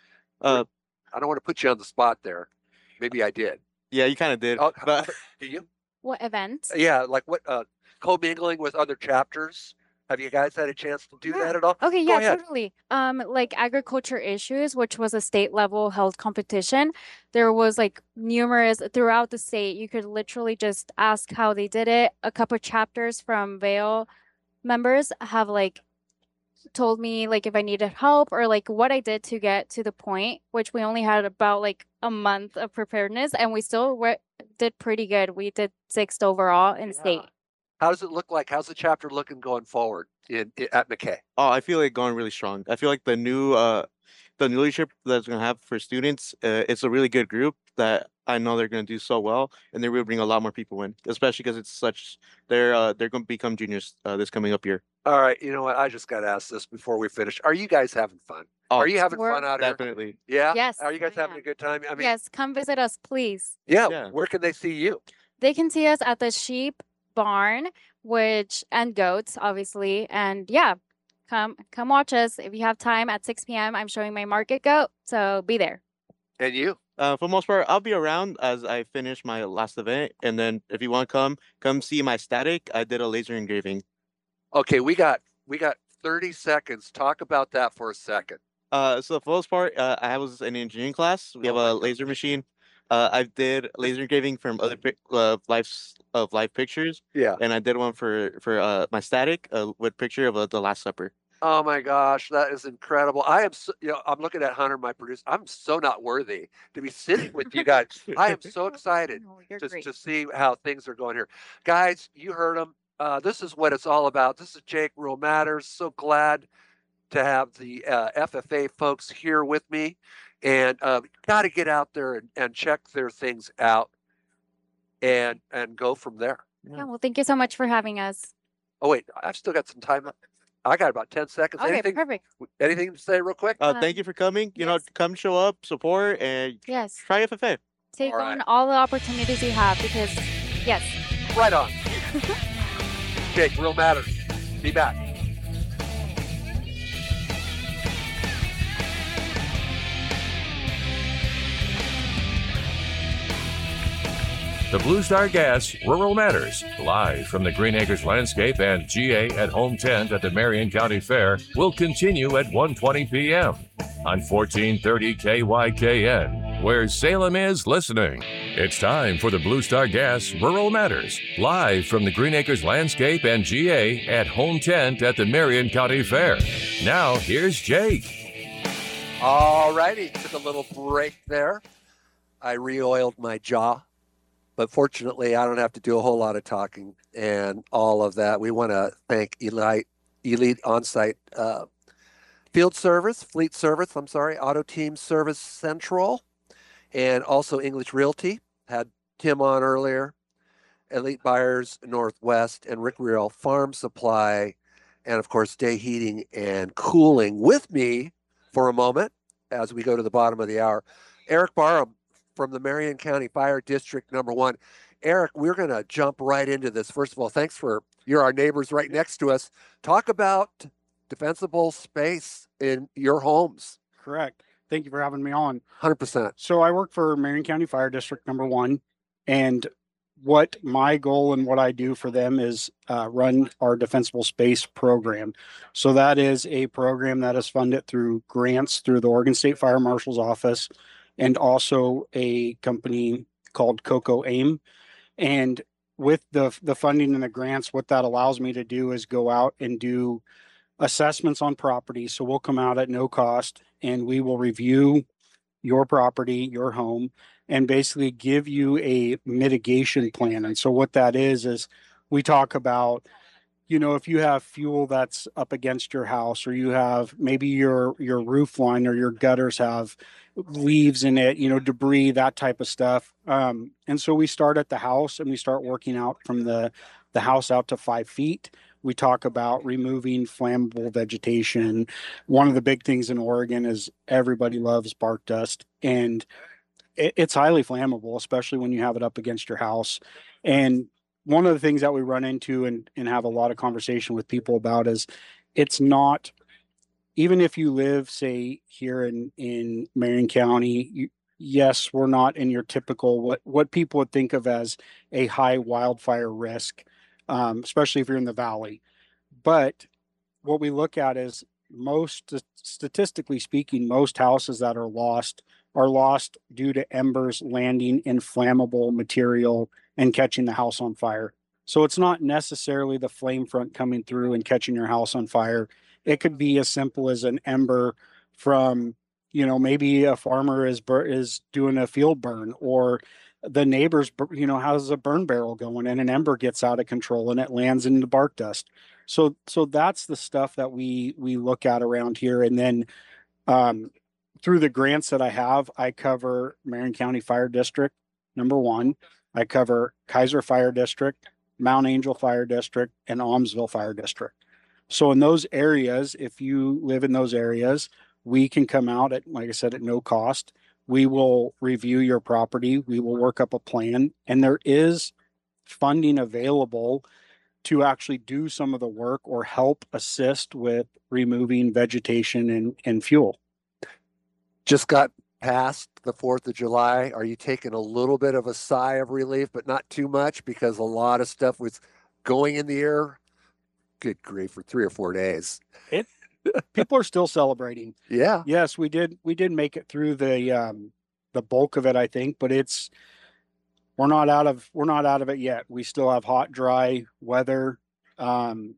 Uh, I don't want to put you on the spot there. Maybe I did. yeah, you kind of did. Oh, But do you? What events? Yeah, like what? Uh, commingling with other chapters. Have you guys had a chance to do Yeah. that at all? Okay, Go yeah, ahead. totally. Um, like agriculture issues, which was a state level held competition. There was like numerous throughout the state. You could literally just ask how they did it. A couple chapters from Vail members have like told me like if I needed help or like what I did to get to the point, which we only had about like a month of preparedness and we still were, did pretty good. We did sixth overall in state. How does it look like? How's the chapter looking going forward in, in at McKay? oh, I feel like going really strong. I feel like the new uh the new leadership that's gonna have for students, uh, it's a really good group that I know they're gonna do so well, and they will bring a lot more people in, especially because it's such they're uh they're gonna become juniors uh, this coming up year. All right, you know what? I just got to ask this before we finish. Are you guys having fun? Oh, Are you having We're- fun out here? definitely. Yeah. Yes, Are you guys I having am. a good time? I mean, Yes, come visit us, please. yeah. Yeah. Where can they see you? They can see us at the sheep barn, which and goats, obviously. And yeah, come come watch us if you have time at six p m I'm showing my market goat, so be there. And you? Uh, for the most part, I'll be around as I finish my last event, and then if you want to come, come see my static. I did a laser engraving. Okay, we got we got thirty seconds. Talk about that for a second. Uh, so for the most part, uh, I was in engineering class. We have Oh my a God. laser machine. Uh, I did laser engraving from other pic- uh, life of live pictures, Yeah. and I did one for for uh my static uh, with picture of uh, the Last Supper. Oh my gosh, that is incredible. I am so, you know, I'm looking at Hunter, my producer. I'm so not worthy to be sitting with you guys. I am so excited No, you're just great. to see how things are going here. Guys, you heard them. Uh, this is what it's all about. This is Jake Rural Matters. So glad to have the uh, F F A folks here with me. And uh, got to get out there and, and check their things out and and go from there. Yeah, well, thank you so much for having us. Oh, wait, I've still got some time. I got about ten seconds. Okay, anything, perfect. anything to say real quick? Uh, Um, thank you for coming. You know, yes. come show up, support, and Yes, try F F A. take All on right. all the opportunities you have because, yes. Right on. Jake, Real Matters. Be back. The Blue Star Gas Rural Matters, live from the Green Acres Landscape and G A at Home Tent at the Marion County Fair, will continue at one twenty p m on fourteen thirty K Y K N, where Salem is listening. It's time for the Blue Star Gas Rural Matters, live from the Green Acres Landscape and G A at Home Tent at the Marion County Fair. Now, here's Jake. All righty, took a little break there. I re-oiled my jaw, but fortunately, I don't have to do a whole lot of talking and all of that. We want to thank Elite Elite Onsite uh, Field Service, Fleet Service. I'm sorry, Auto Team Service Central, and also English Realty. Had Tim on earlier. Elite Buyers Northwest and Rick Real Farm Supply, and of course, Day Heating and Cooling. With me for a moment as we go to the bottom of the hour, Eric Barham from the Marion County Fire District Number One. Eric, we're going to jump right into this. First of all, thanks for you're our neighbors right next to us. Talk about defensible space in your homes. Correct. Thank you for having me on. one hundred percent. So I work for Marion County Fire District Number One, and what my goal and what I do for them is uh, run our defensible space program. So that is a program that is funded through grants through the Oregon State Fire Marshal's office, and also a company called Coco AIM. And with the the funding and the grants, what that allows me to do is go out and do assessments on property. So we'll come out at no cost and we will review your property, your home, and basically give you a mitigation plan. And so what that is, is we talk about, you know, if you have fuel that's up against your house, or you have maybe your, your roof line or your gutters have leaves in it, you know, debris, that type of stuff. Um, and so we start at the house and we start working out from the, the house out to five feet. We talk about removing flammable vegetation. One of the big things in Oregon is everybody loves bark dust, and it, it's highly flammable, especially when you have it up against your house. And one of the things that we run into and, and have a lot of conversation with people about is it's not, even if you live, say, here in, in Marion County, you, yes, we're not in your typical, what, what people would think of as a high wildfire risk. Um, especially if you're in the valley. But what we look at is most, statistically speaking, most houses that are lost are lost due to embers landing in flammable material and catching the house on fire. So it's not necessarily the flame front coming through and catching your house on fire. It could be as simple as an ember from, you know, maybe a farmer is is doing a field burn, or the neighbors, you know, has a burn barrel going and an ember gets out of control and it lands in the bark dust. So, so that's the stuff that we, we look at around here. And then, um, through the grants that I have, I cover Marion County Fire District Number One. I cover Kaiser Fire District, Mount Angel Fire District, and Almsville Fire District. So in those areas, if you live in those areas, we can come out at, like I said, at no cost. We will review your property. We will work up a plan, and there is funding available to actually do some of the work or help assist with removing vegetation and, and fuel. Just got past the fourth of July. Are you taking a little bit of a sigh of relief, but not too much, because a lot of stuff was going in the air? Good grief, for three or four days. It people are still celebrating. Yeah. Yes, we did. We did make it through the um, the bulk of it, I think, but it's we're not out of we're not out of it yet. We still have hot, dry weather. Um,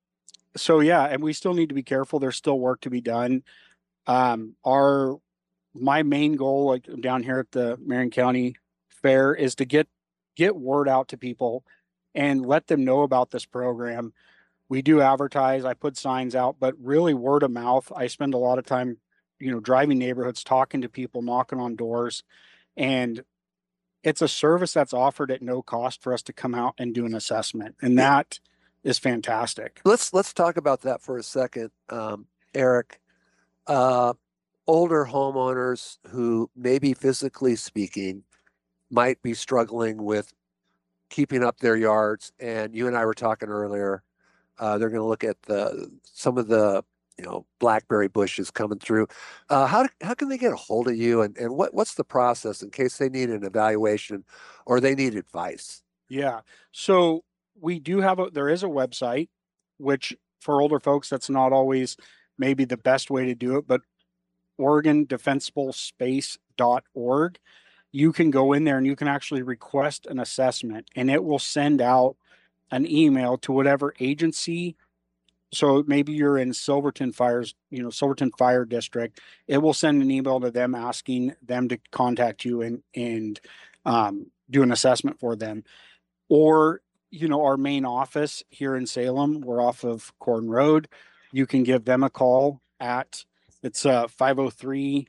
so yeah, and we still need to be careful. There's still work to be done. Um, our my main goal, like down here at the Marion County Fair, is to get get word out to people and let them know about this program. We do advertise, I put signs out, but really word of mouth. I spend a lot of time, you know, driving neighborhoods, talking to people, knocking on doors, and it's a service that's offered at no cost for us to come out and do an assessment. And that is fantastic. Let's, let's talk about that for a second. Um, Eric, uh, older homeowners who maybe physically speaking might be struggling with keeping up their yards. And you and I were talking earlier, Uh, they're going to look at the some of the you know blackberry bushes coming through. Uh, how how can they get a hold of you, and, and what what's the process in case they need an evaluation or they need advice? Yeah. So we do have a there is a website, which for older folks that's not always maybe the best way to do it, but Oregon Defensible Space dot org. You can go in there and you can actually request an assessment, and it will send out an email to whatever agency So maybe you're in Silverton Fires, you know, Silverton Fire District. It will send an email to them asking them to contact you and and um, do an assessment for them. Or, you know, our main office here in Salem, we're off of Corn Road. You can give them a call at it's uh five oh three,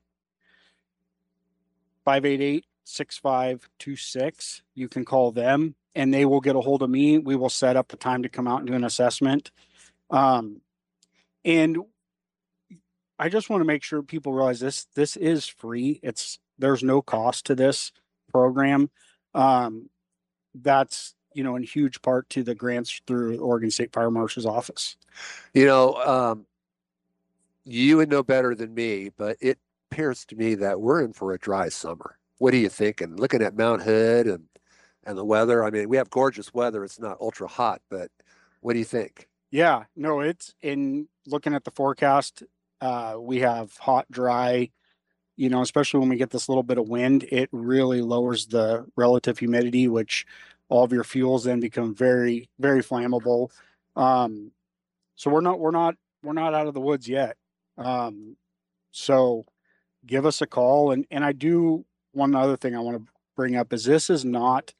five eight eight, six five two six. You can call them and they will get a hold of me. We will set up the time to come out and do an assessment. Um, and I just want to make sure people realize this, this is free. It's, there's no cost to this program. Um, that's, you know, in huge part to the grants through Oregon State Fire Marshal's office. You know, um, you would know better than me, but it appears to me that we're in for a dry summer. What are you thinking? Looking at Mount Hood and, and the weather. I mean, we have gorgeous weather. It's not ultra hot, but what do you think? Yeah, no, it's in looking at the forecast. Uh, we have hot, dry, you know, especially when we get this little bit of wind, it really lowers the relative humidity, which all of your fuels then become very, very flammable. Um, so we're not, we're not, we're not out of the woods yet. Um, so give us a call. And, and I do, one other thing I want to bring up is this is not,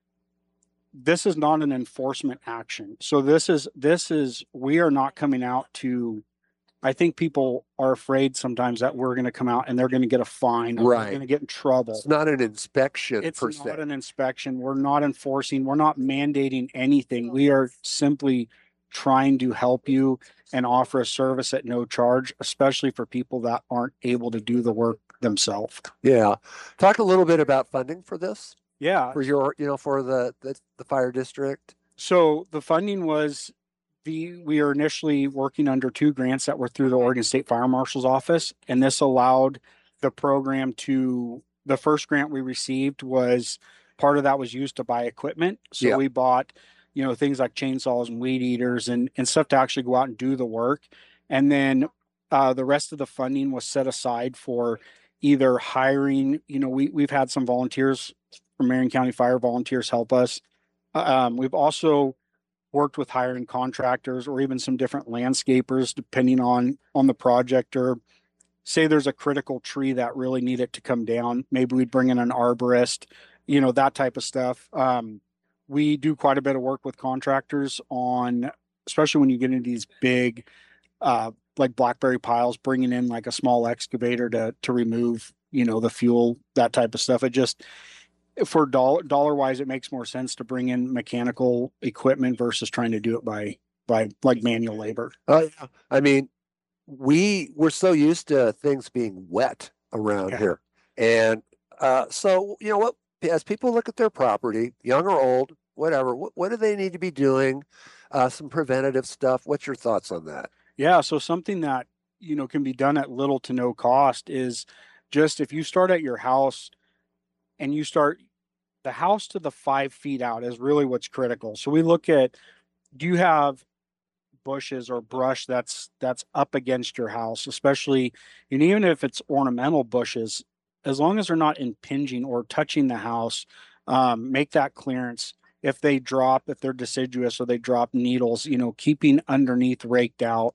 this is not an enforcement action. So this is, this is, we are not coming out to, I think people are afraid sometimes that we're going to come out and they're going to get a fine. Or Right. They're going to get in trouble. It's not an inspection It's per not se. an inspection. We're not enforcing. We're not mandating anything. We are simply trying to help you and offer a service at no charge, especially for people that aren't able to do the work themselves. Yeah. Talk a little bit about funding for this, Yeah. for your, you know, for the, the, the fire district. So the funding was the, we are initially working under two grants that were through the Oregon State Fire Marshal's office. And this allowed the program to, the first grant we received was part of that was used to buy equipment. So Yeah. we bought, you know, things like chainsaws and weed eaters and, and stuff to actually go out and do the work. And then uh, the rest of the funding was set aside for either hiring, you know, we, we've had some volunteers from Marion County Fire volunteers help us. Um, we've also worked with hiring contractors or even some different landscapers, depending on, on the project, or say there's a critical tree that really needed to come down. Maybe we'd bring in an arborist, you know, that type of stuff. Um, we do quite a bit of work with contractors on, especially when you get into these big, uh, like blackberry piles, bringing in like a small excavator to, to remove, you know, the fuel, that type of stuff. It just, for dollar dollar wise, it makes more sense to bring in mechanical equipment versus trying to do it by, by like manual labor. Oh, yeah. I mean, we, we're so used to things being wet around Yeah. here. And, uh, so, you know what, as people look at their property, young or old, whatever, what, what do they need to be doing? Uh, some preventative stuff. What's your thoughts on that? Yeah, so something that, you know, can be done at little to no cost is just if you start at your house and you start the house to the five feet out is really what's critical. So we look at, do you have bushes or brush that's that's up against your house, especially, and even if it's ornamental bushes, as long as they're not impinging or touching the house, um, make that clearance. If they drop, if they're deciduous or they drop needles, you know, keeping underneath raked out.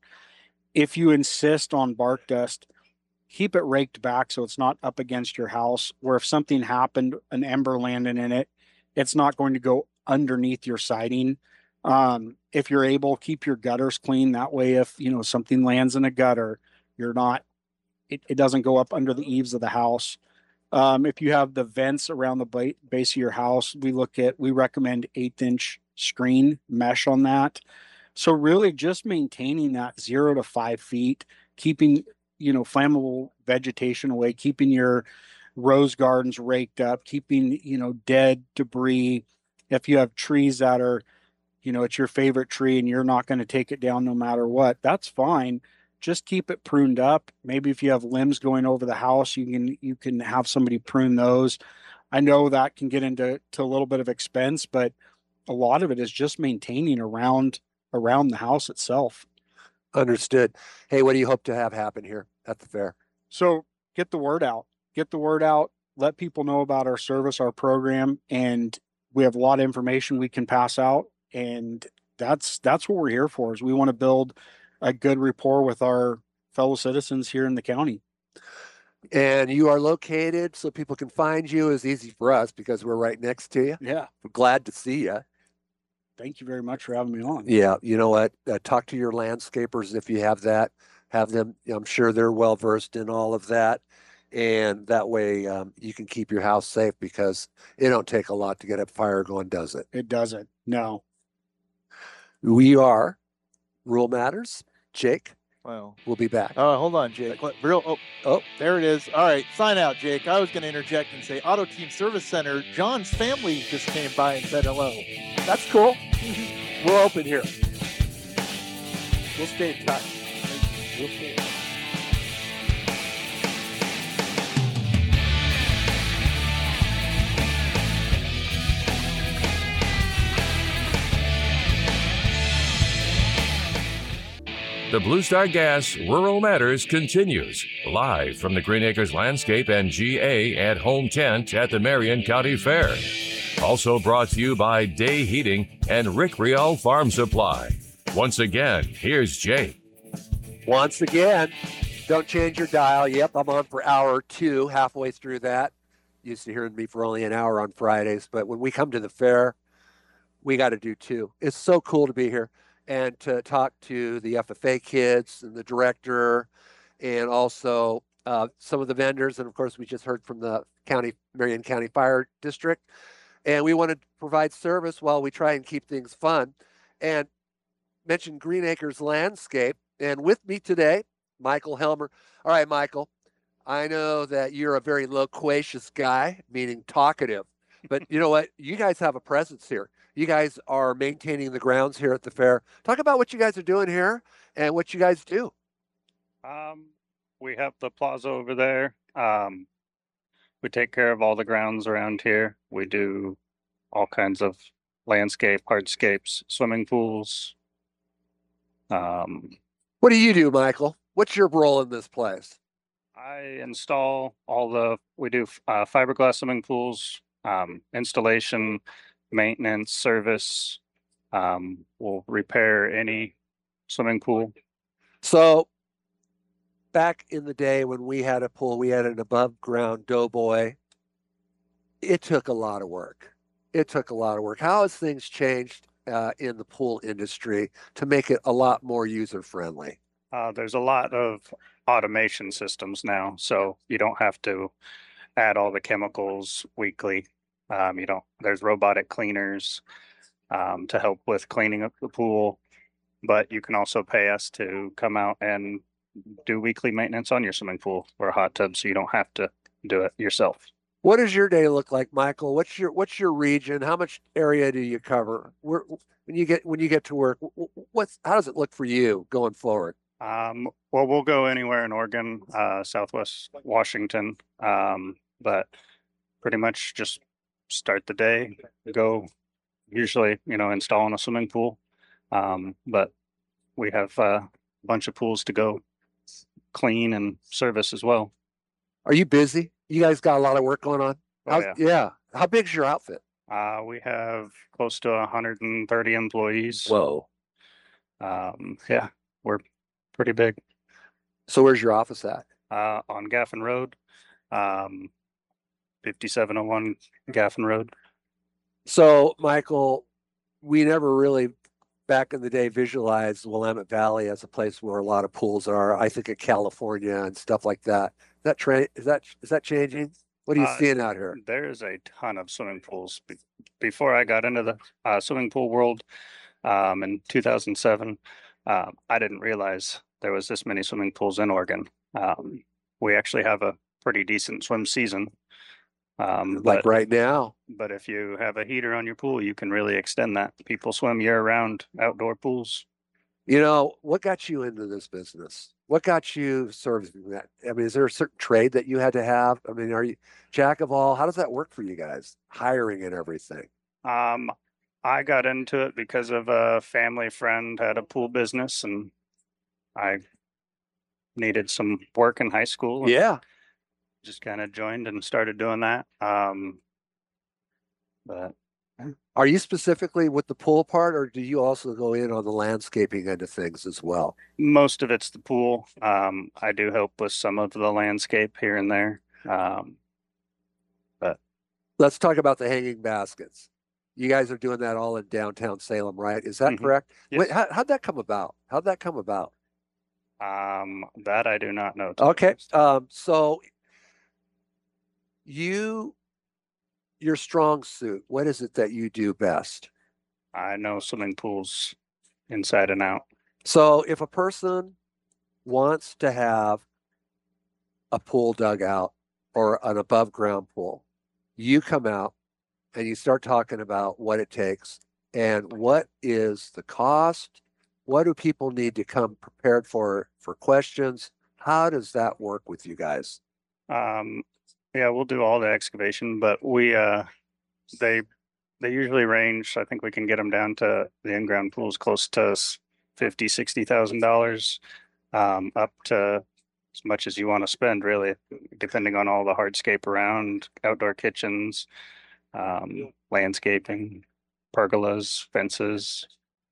If you insist on bark dust, keep it raked back so it's not up against your house, where if something happened, an ember landed in it, it's not going to go underneath your siding. Um, if you're able, keep your gutters clean. That way, if, you know, something lands in a gutter, you're not, it, it doesn't go up under the eaves of the house. Um, if you have the vents around the ba- base of your house, we look at, we recommend eighth inch screen mesh on that. So really just maintaining that zero to five feet, keeping, you know, flammable vegetation away, keeping your rose gardens raked up, keeping, you know, dead debris. If you have trees that are, you know, it's your favorite tree and you're not going to take it down no matter what, that's fine. Just keep it pruned up. Maybe if you have limbs going over the house, you can, you can have somebody prune those. I know that can get into to a little bit of expense, but a lot of it is just maintaining around, around the house itself. Understood. Hey, what do you hope to have happen here at the fair? So get the word out, get the word out, let people know about our service, our program, and we have a lot of information we can pass out. And that's, that's what we're here for, is we want to build a good rapport with our fellow citizens here in the county. And you are located so people can find you is easy for us because we're right next to you. Yeah. I'm glad to see you. Thank you very much for having me on. Yeah. You know what? Uh, talk to your landscapers if you have that. Have them, I'm sure they're well versed in all of that. And that way um, you can keep your house safe because it don't take a lot to get a fire going, does it? It doesn't. No. We are Rural Matters. Jake, Wow. we'll be back. Oh, hold on, Jake. What- Real. Oh, Oh. there it is. All right, sign out, Jake. I was going to interject and say, Auto Team Service Center. John's family just came by and said hello. That's cool. We're open here. We'll stay in touch. We'll stay in touch. The Blue Star Gas Rural Matters continues live from the Green Acres Landscape and G A at Home Tent at the Marion County Fair. Also brought to you by Day Heating and Rick Rial Farm Supply. Once again, here's Jake. Once again, don't change your dial. Yep, I'm on for hour two, halfway through that. Used to hearing me for only an hour on Fridays, but when we come to the fair, we got to do two. It's so cool to be here and to talk to the F F A kids and the director and also uh, some of the vendors. And of course, we just heard from the county, Marion County Fire District. And we want to provide service while we try and keep things fun. And mentioned Green Acres Landscape. And with me today, Michael Helmer. All right, Michael, I know that you're a very loquacious guy, meaning talkative. But you know what? You guys have a presence here. You guys are maintaining the grounds here at the fair. Talk about what you guys are doing here and what you guys do. Um, we have the plaza over there. Um, we take care of all the grounds around here. We do all kinds of landscape, hardscapes, swimming pools. Um, What do you do, Michael? What's your role in this place? I install all the, we do uh, fiberglass swimming pools, um, installation, maintenance, service. Um, we'll repair any swimming pool. So back in the day when we had a pool, we had an above ground doughboy. It took a lot of work. It took a lot of work. How has things changed uh, in the pool industry to make it a lot more user friendly? Uh, there's a lot of automation systems now, so you don't have to add all the chemicals weekly. Um, you don't, there's robotic cleaners um, to help with cleaning up the pool, but you can also pay us to come out and do weekly maintenance on your swimming pool or hot tub, so you don't have to do it yourself. What does your day look like, Michael? What's your what's your region? How much area do you cover? Where, when you get when you get to work, what's how does it look for you going forward? Um, well, we'll go anywhere in Oregon, uh, Southwest Washington, um, but pretty much just start the day, go usually, you know, installing a swimming pool. Um, but we have uh, a bunch of pools to go clean and service as well. Are you busy? You guys got a lot of work going on? Oh, How, yeah. yeah. How big's your outfit? Uh, we have close to one hundred thirty employees. Whoa. Um, yeah, we're pretty big. So where's your office at? Uh, on Gaffin Road, um, fifty-seven oh one Gaffin Road. So, Michael, we never really back in the day visualized Willamette Valley as a place where a lot of pools are. I think of California and stuff like that. Is that tra- is that is that changing? What are you Uh, seeing out here? There's a ton of swimming pools. Be- Before I got into the uh, swimming pool world um, in two thousand seven, uh, I didn't realize there was this many swimming pools in Oregon. Um, we actually have a pretty decent swim season. Um, Like but, right now. but if you have a heater on your pool, you can really extend that. People swim year round outdoor pools. You know, what got you into this business? What got you servicing that? I mean, is there a certain trade that you had to have? I mean, are you jack of all? How does that work for you guys? Hiring and everything. Um, I got into it because of a family friend had a pool business and I needed some work in high school. and Yeah. Just kind of joined and started doing that. Um, but Are you specifically with the pool part, or do you also go in on the landscaping end of things as well? Most of it's the pool. Um, I do help with some of the landscape here and there. Um, but Let's talk about the hanging baskets. You guys are doing that all in downtown Salem, right? Is that Mhm. correct? Yes. Wait, how, how'd that come about? How'd that come about? um, that I do not know. to be Okay, honest. um, so you, your strong suit, what is it that you do best? I know swimming pools inside and out. So if a person wants to have a pool dugout or an above ground pool, you come out and you start talking about what it takes and what is the cost? What do people need to come prepared for for questions? How does that work with you guys? Um, yeah, we'll do all the excavation, but we uh, they they usually range. I think we can get them down to the in-ground pools close to s- fifty, sixty thousand dollars, um, up to as much as you want to spend, really, depending on all the hardscape around, outdoor kitchens, um, landscaping, pergolas, fences.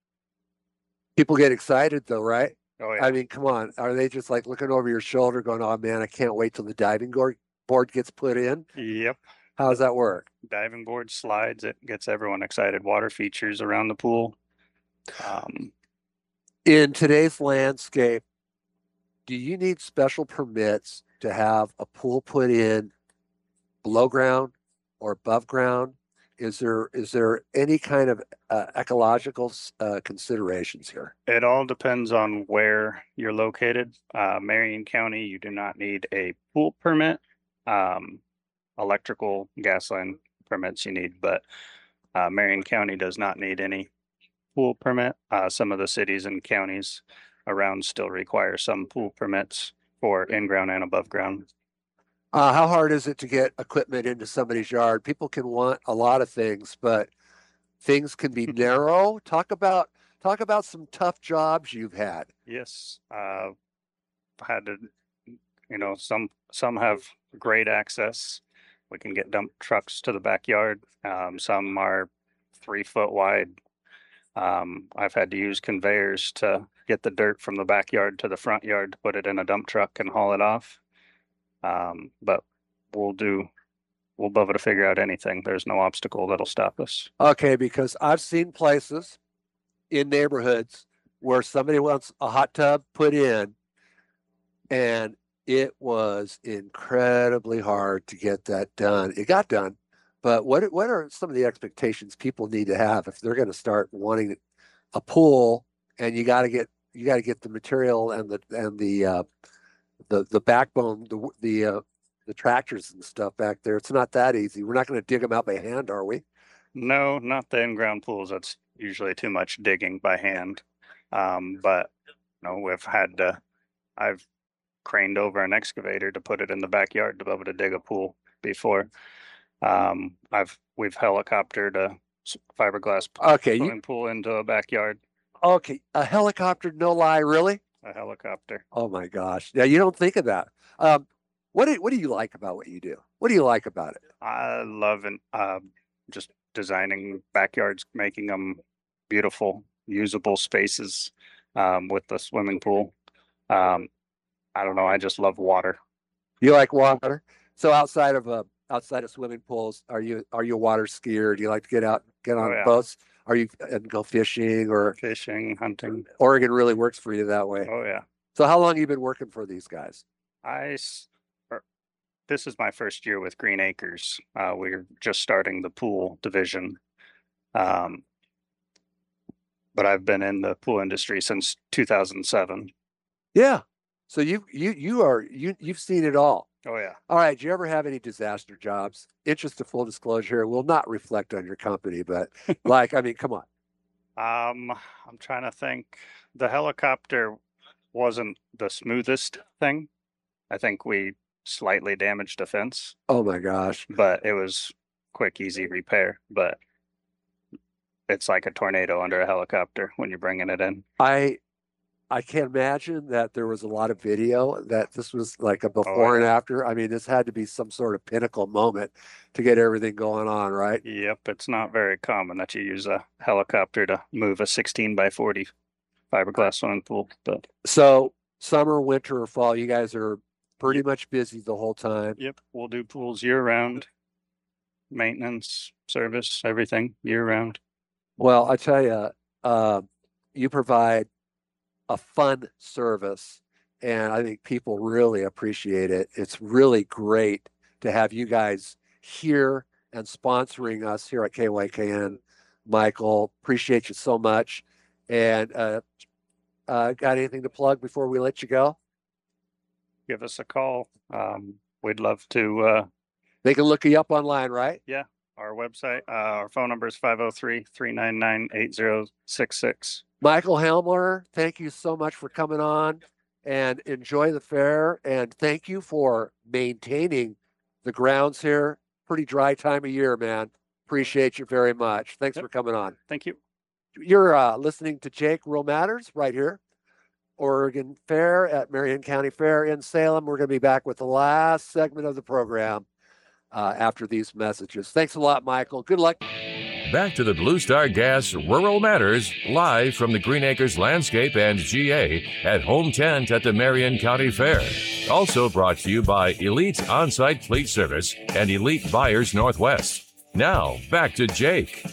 People get excited though, right? Oh yeah, I mean, come on. Are they just like looking over your shoulder going, oh man, I can't wait till the diving board board gets put in? yep. How does that work? Diving board slides. It gets everyone excited. Water features around the pool. Um, In today's landscape, do you need special permits to have a pool put in below ground or above ground? Is there is there any kind of uh, ecological uh, considerations here? It all depends on where you're located. Uh, Marion County, you do not need a pool permit. Um, electrical gas line permits you need, but uh, Marion County does not need any pool permit. Uh, some of the cities and counties around still require some pool permits for in-ground and above ground. Uh, how hard is it to get equipment into somebody's yard? People can want a lot of things, but things can be narrow. Talk about talk about some tough jobs you've had. Yes, uh, had to, you know, some some have great access. We can get dump trucks to the backyard. Um, some are three foot wide. Um, I've had to use conveyors to get the dirt from the backyard to the front yard to put it in a dump truck and haul it off. Um, but we'll do, we'll be able to figure out anything. There's no obstacle that'll stop us. Okay, because I've seen places in neighborhoods where somebody wants a hot tub put in, and it was incredibly hard to get that done. It got done, but what what are some of the expectations people need to have if they're going to start wanting a pool? And you got to get you got to get the material and the and the uh, the the backbone, the the uh, the tractors and stuff back there. It's not that easy. We're not going to dig them out by hand, are we? No, not the in-ground pools. That's usually too much digging by hand. Um, but you know, we've had to, I've craned over an excavator to put it in the backyard to be able to dig a pool before. Um, I've we've helicoptered a s- fiberglass p- Okay, you swimming pool into a backyard. okay? A helicopter, no lie, really? A helicopter. Oh my gosh! Yeah, you don't think of that. Um, what do what do you like about what you do? What do you like about it? I love and uh, just designing backyards, making them beautiful, usable spaces um, with the swimming pool. Um, I don't know. I just love water. You like water? So outside of uh outside of swimming pools, are you are you a water skier? Do you like to get out, get Oh on yeah, boats? Are you and go fishing, or fishing, hunting. Oregon really works for you that way? Oh yeah. So how long you been working for these guys? I s- er, this is my first year with Green Acres. Uh, we're just starting the pool division. Um, but I've been in the pool industry since two thousand seven. Yeah. So you you you are you you've seen it all. Oh yeah. All right. Do you ever have any disaster jobs? Interest of full disclosure here will not reflect on your company, but like, I mean, come on. Um, I'm trying to think. The helicopter wasn't the smoothest thing. I think we slightly damaged a fence, Oh my gosh. but it was quick, easy repair. But it's like a tornado under a helicopter when you're bringing it in. I I can imagine that there was a lot of video that this was like a before and after. I mean, this had to be some sort of pinnacle moment to get everything going on, right? Yep, it's not very common that you use a helicopter to move a sixteen by forty fiberglass swimming pool, but So summer, winter, or fall, you guys are pretty much busy the whole time. yep, we'll do pools year round, maintenance, service, everything year round. Well, I tell you, uh, you provide a fun service, and I think people really appreciate it. It's really great to have you guys here and sponsoring us here at K Y K N. Michael, appreciate you so much. And uh, uh, got anything to plug before we let you go? Give us a call. Um, we'd love to, uh, They can look you up online, right? yeah, our website, uh, our phone number is five oh three, three nine nine, eight oh six six. Michael Helmler, thank you so much for coming on, and enjoy the fair. And thank you for maintaining the grounds here. Pretty dry time of year, man. Appreciate you very much. Thanks Yep. for coming on. Thank you. You're uh, listening to Jake Rural Matters right here, Oregon Fair at Marion County Fair in Salem. We're going to be back with the last segment of the program uh, after these messages. Thanks a lot, Michael. Good luck. Back to the Blue Star Gas Rural Matters, live from the Green Acres Landscape and G A at Home Tent at the Marion County Fair. Also brought to you by Elite On-Site Fleet Service and Elite Buyers Northwest. Now, back to Jake.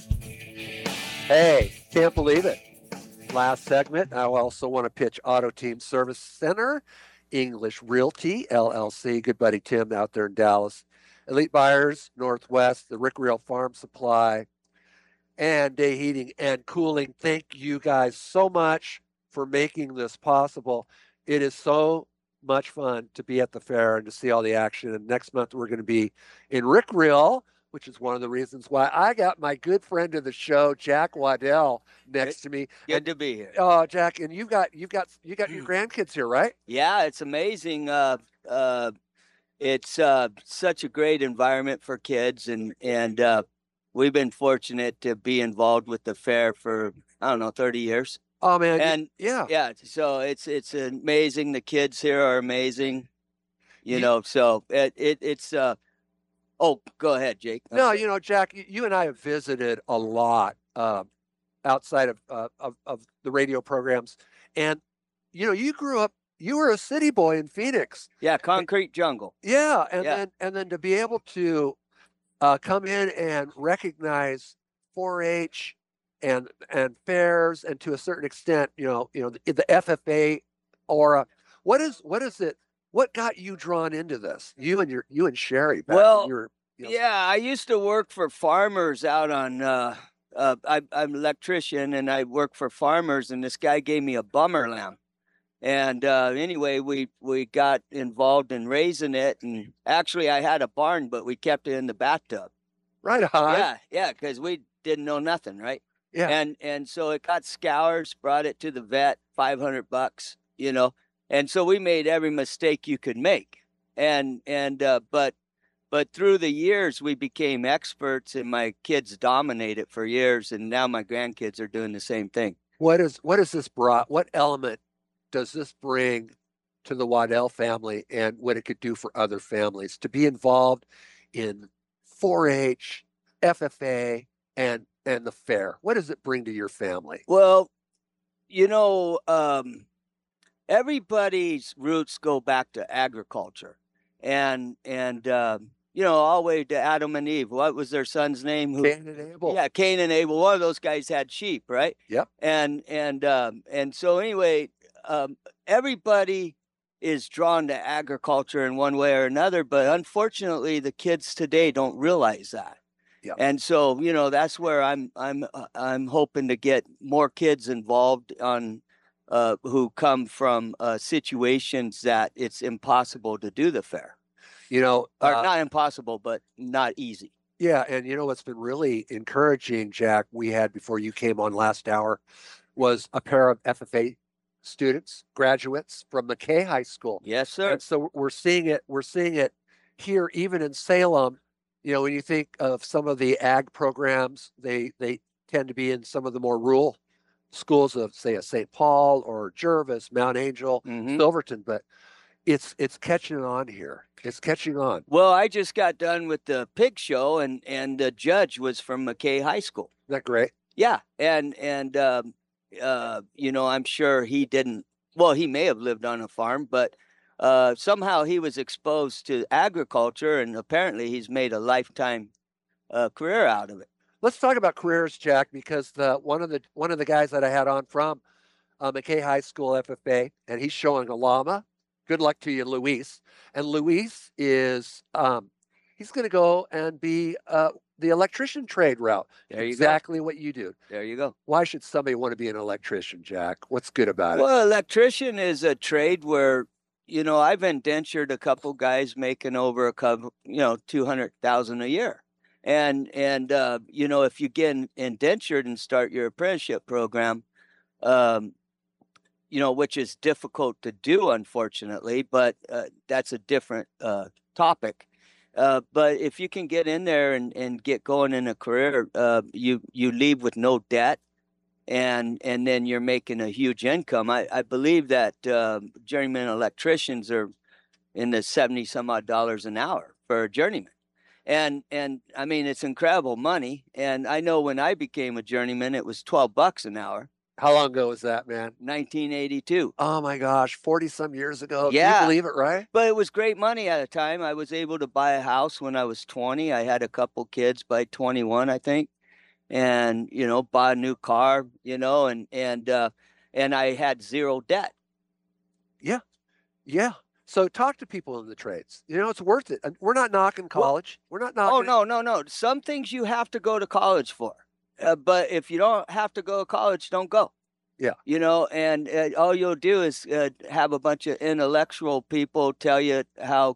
Hey, can't believe it. Last segment, I also want to pitch Auto Team Service Center, English Realty, L L C, good buddy Tim out there in Dallas, Elite Buyers Northwest, the Rick Real Farm Supply, and Day Heating and Cooling. Thank you guys so much for making this possible. It is so much fun to be at the fair and to see all the action. And next month we're going to be in Rick Real, which is one of the reasons why I got my good friend of the show, Jack Waddell, next to me. Good And, to be here. oh, Jack, and you've got you've got you got your grandkids here, right? Yeah, it's amazing. Uh, uh, it's uh, such a great environment for kids, and and uh, we've been fortunate to be involved with the fair for I don't know thirty years. Oh man, And yeah. yeah, so it's it's amazing. The kids here are amazing. You You- know, so it, it it's uh. Oh, go ahead, Jake. I'm No, sorry. you know, Jack, you, you and I have visited a lot uh, outside of, uh, of of the radio programs, and you know, you grew up. You were a city boy in Phoenix. Yeah, concrete jungle. Yeah, and Yeah. then and then to be able to uh, come in and recognize four H and and fairs, and to a certain extent, you know, you know, the, the F F A aura. What is what is it? What got you drawn into this? You and your you and Sherry. Back Well, when you were, you know, Yeah, I used to work for farmers out on. Uh, uh, I, I'm an electrician, and I work for farmers. And this guy gave me a bummer lamb. And uh, anyway, we we got involved in raising it. And actually, I had a barn, but we kept it in the bathtub. right on. Yeah, yeah, because we didn't know nothing, right? Yeah. And and so it got scours, brought it to the vet, five hundred bucks, you know. And so we made every mistake you could make. And and uh, but but through the years we became experts, and my kids dominated for years, and now my grandkids are doing the same thing. What is what is this brought? What element does this bring to the Waddell family, and what it could do for other families to be involved in four H, F F A, and and the fair? What does it bring to your family? Well, you know, um, everybody's roots go back to agriculture, and and um, you know, all the way to Adam and Eve. What was their son's name? Who? Cain and Abel. Yeah, Cain and Abel. One of those guys had sheep, right? Yep. And and um, and so anyway, um, everybody is drawn to agriculture in one way or another, but unfortunately, the kids today don't realize that. Yeah. And so, you know, that's where I'm I'm uh, I'm hoping to get more kids involved on uh, who come from uh, situations that it's impossible to do the fair, You know, or uh, not impossible, but not easy. yeah, and you know what's been really encouraging, Jack, we had before you came on last hour, was a pair of F F A students, graduates from McKay High School. Yes, sir. And so we're seeing it, we're seeing it here, even in Salem. You know, when you think of some of the ag programs, they they tend to be in some of the more rural schools of, say, a Saint Paul or Jervis, Mount Angel, Mhm. Silverton, but it's it's catching on here. It's catching on. Well, I just got done with the pig show, and and the judge was from McKay High School. Isn't that great? Yeah, and and um, uh, you know, I'm sure he didn't. Well, he may have lived on a farm, but uh, somehow he was exposed to agriculture, and apparently he's made a lifetime uh, career out of it. Let's talk about careers, Jack, because the one of the one of the guys that I had on from uh, McKay High School F F A, and he's showing a llama. Good luck to you, Luis. And Luis is um, he's going to go and be uh, the electrician trade route. There you exactly what you do. go. There you go. Why should somebody want to be an electrician, Jack? What's good about it? Well, electrician is a trade where, you know, I've indentured a couple guys making over a couple, you know, two hundred thousand a year. And, and, uh, you know, if you get indentured and start your apprenticeship program, um, you know, which is difficult to do, unfortunately, but uh, that's a different uh, topic. Uh, but if you can get in there and, and get going in a career, uh, you you leave with no debt, and and then you're making a huge income. I, I believe that uh, journeyman electricians are in the seventy some odd dollars an hour for a journeyman. And and I mean, it's incredible money. And I know when I became a journeyman, it was twelve bucks an hour. How long ago was that, man? nineteen eighty-two. Oh my gosh, forty some years ago. Yeah. Can you believe it, right? But it was great money at the time. I was able to buy a house when I was twenty. I had a couple kids by twenty-one, I think. And, you know, bought a new car, you know, and and uh and I had zero debt. Yeah. Yeah. So talk to people in the trades. You know, it's worth it. And we're not knocking college. We're not knocking Oh, no, no, no. Some things you have to go to college for. Uh, but if you don't have to go to college, don't go. Yeah. You know, and uh, all you'll do is uh, have a bunch of intellectual people tell you how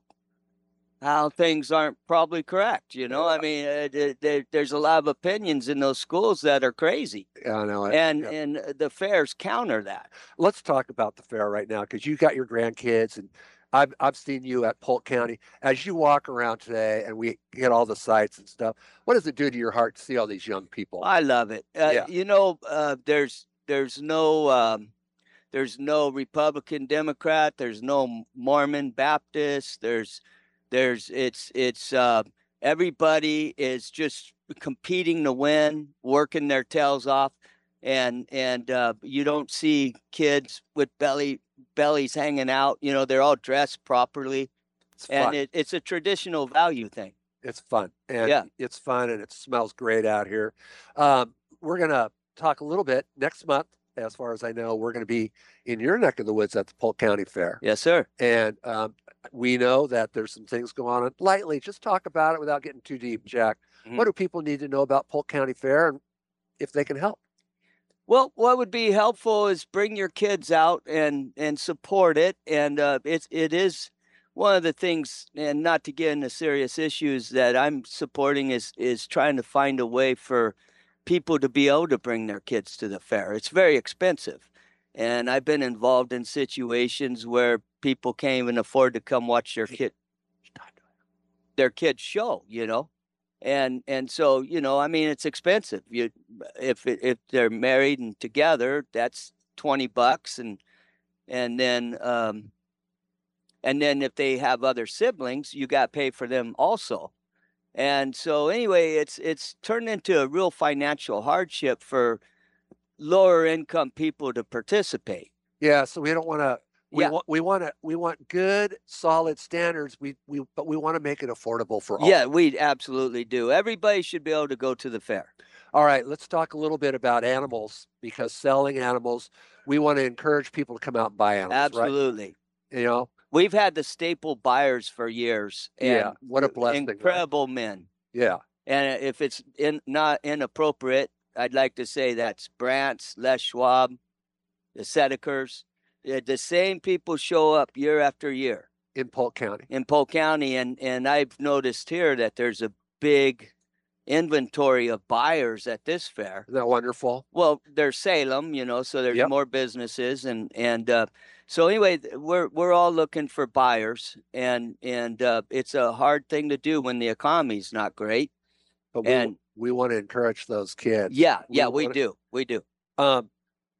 how things aren't probably correct. You know, I mean, uh, there- there, there's a lot of opinions in those schools that are crazy, Yeah, I know it. and Yeah. and the fairs counter that. Let's talk about the fair right now because you got your grandkids and I've I've seen you at Polk County. As you walk around today and we get all the sights and stuff, what does it do to your heart to see all these young people? I love it. Uh, Yeah. You know, uh, there's there's no um, there's no Republican, Democrat. There's no Mormon, Baptist. There's there's it's it's uh, everybody is just competing to win, working their tails off, and and uh, you don't see kids with belly bellies hanging out. You know, they're all dressed properly, It's and fun. it, it's a traditional value thing. It's fun. And Yeah. it's fun and it smells great out here. Um, we're gonna talk a little bit next month. As far as I know, we're going to be in your neck of the woods at the Polk County Fair. Yes, sir. And um, we know that there's some things going on. Lightly, just talk about it without getting too deep, Jack. Mhm. What do people need to know about Polk County Fair and if they can help? Well, what would be helpful is bring your kids out and and support it. And uh, it's it is one of the things, and not to get into serious issues, that I'm supporting is is trying to find a way for people to be able to bring their kids to the fair. It's very expensive, and I've been involved in situations where people can't even afford to come watch their kid their kid's show. You know. And and so, you know, I mean, it's expensive. You if it, if they're married and together, that's twenty bucks, and and then um and then if they have other siblings, you got to pay for them also. And so anyway, it's it's turned into a real financial hardship for lower income people to participate. Yeah, so we don't want to. We Yeah. want we want to we want good, solid standards. We we but we want to make it affordable for all. Yeah, we absolutely do. Everybody should be able to go to the fair. All right, let's talk a little bit about animals because selling animals, we want to encourage people to come out and buy animals. Absolutely. Right? You know. We've had the staple buyers for years. And Yeah, what a blessing, right? Incredible men. Yeah. And if it's in, not inappropriate, I'd like to say that's Brant's, Les Schwab, the Sedekers. Yeah, the same people show up year after year In Polk County. in Polk County. And, and I've noticed here that there's a big inventory of buyers at this fair. Isn't that wonderful? Well, there's Salem, you know, so there's Yep. more businesses, and and uh, so anyway, th- we're we're all looking for buyers, and and uh, it's a hard thing to do when the economy's not great. But we, And we want to encourage those kids. yeah, yeah, we wanna- do, we do. Um,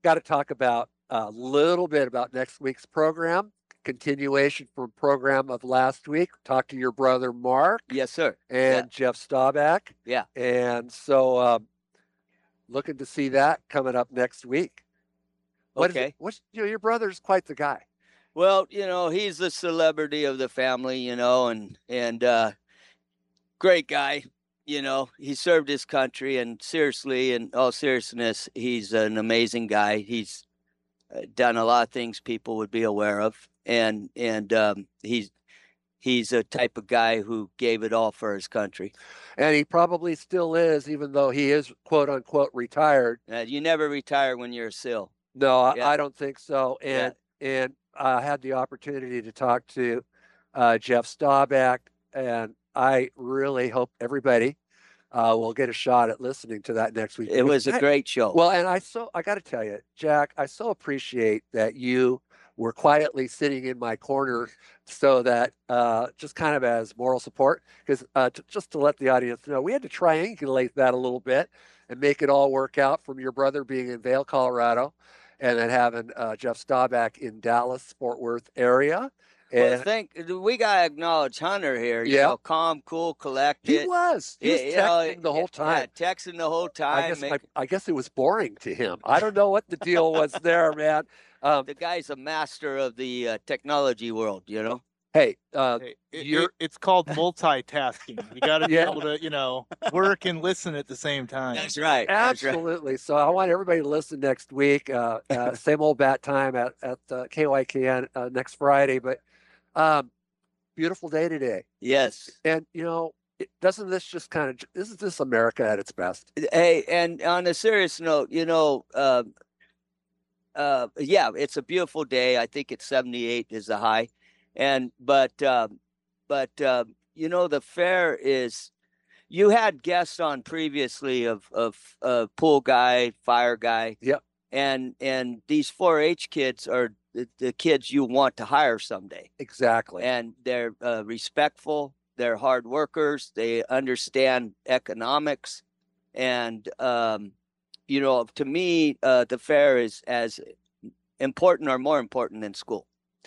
got to talk about a little bit about next week's program. Continuation from program of last week. Talk to your brother Mark. Yes, sir. And Yeah. Jeff Staubach. Yeah. And so um, looking to see that coming up next week. What is Okay. it? What's, you know, your brother's quite the guy. Well, you know, he's the celebrity of the family, you know, and and uh great guy. You know, he served his country, and seriously, in all seriousness, he's an amazing guy. He's uh, done a lot of things people would be aware of, and and um, he's he's a type of guy who gave it all for his country. And he probably still is, even though he is quote unquote retired. Uh, you never retire when you're a SEAL. No, I, Yeah. I don't think so. And and I had the opportunity to talk to uh, Jeff Staubach, and I really hope everybody uh, will get a shot at listening to that next week. It was a I- great show. Well, and I so I got to tell you, Jack, I so appreciate that you were quietly sitting in my corner, so that uh, just kind of as moral support, because uh, t- just to let the audience know, we had to triangulate that a little bit and make it all work out, from your brother being in Vail, Colorado, and then having uh, Jeff Staubach in Dallas, Fort Worth area. Well, And think we gotta acknowledge Hunter here. You Yeah. know, calm, cool, collected. he was he was Yeah, you know, texting the whole yeah, time. texting the whole time. I guess make- I, I guess it was boring to him. I don't know what the deal was there, man. Um, the guy's a master of the uh, technology world. You know. hey, uh, Hey, it- you're- it- it's called multitasking. You got to be Yeah. able to, you know, work and listen at the same time. That's right. That's right. absolutely. So I want everybody to listen next week. Uh, uh, same old bat time at at uh, K Y K N uh, next Friday. But um, beautiful day today, Yes. and you know, it, doesn't this just kind of isn't this America at its best? Hey, and on a serious note, you know, uh, uh, yeah, it's a beautiful day. I think it's seventy-eight is the high, and but um, but um, you know, the fair is. You had guests on previously of of uh, pool guy, fire guy. Yep. And and these four H kids are the, the kids you want to hire someday. Exactly. And they're uh, respectful. They're hard workers. They understand economics, and um, you know, to me, uh, the fair is as important or more important than school.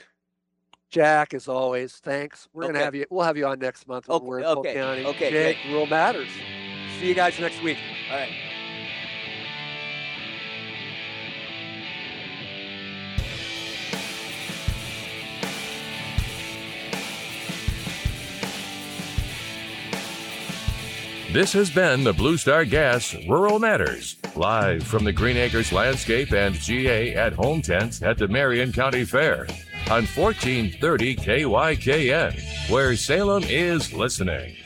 Jack, as always, thanks. We're gonna Okay. have you. We'll have you on next month when Okay, we're in Polk okay, County. okay, Jake, Rural Matters. See you guys next week. All right. This has been the Blue Star Gas Rural Matters, live from the Green Acres Landscape and G A at Home Tent at the Marion County Fair on fourteen thirty K Y K N, where Salem is listening.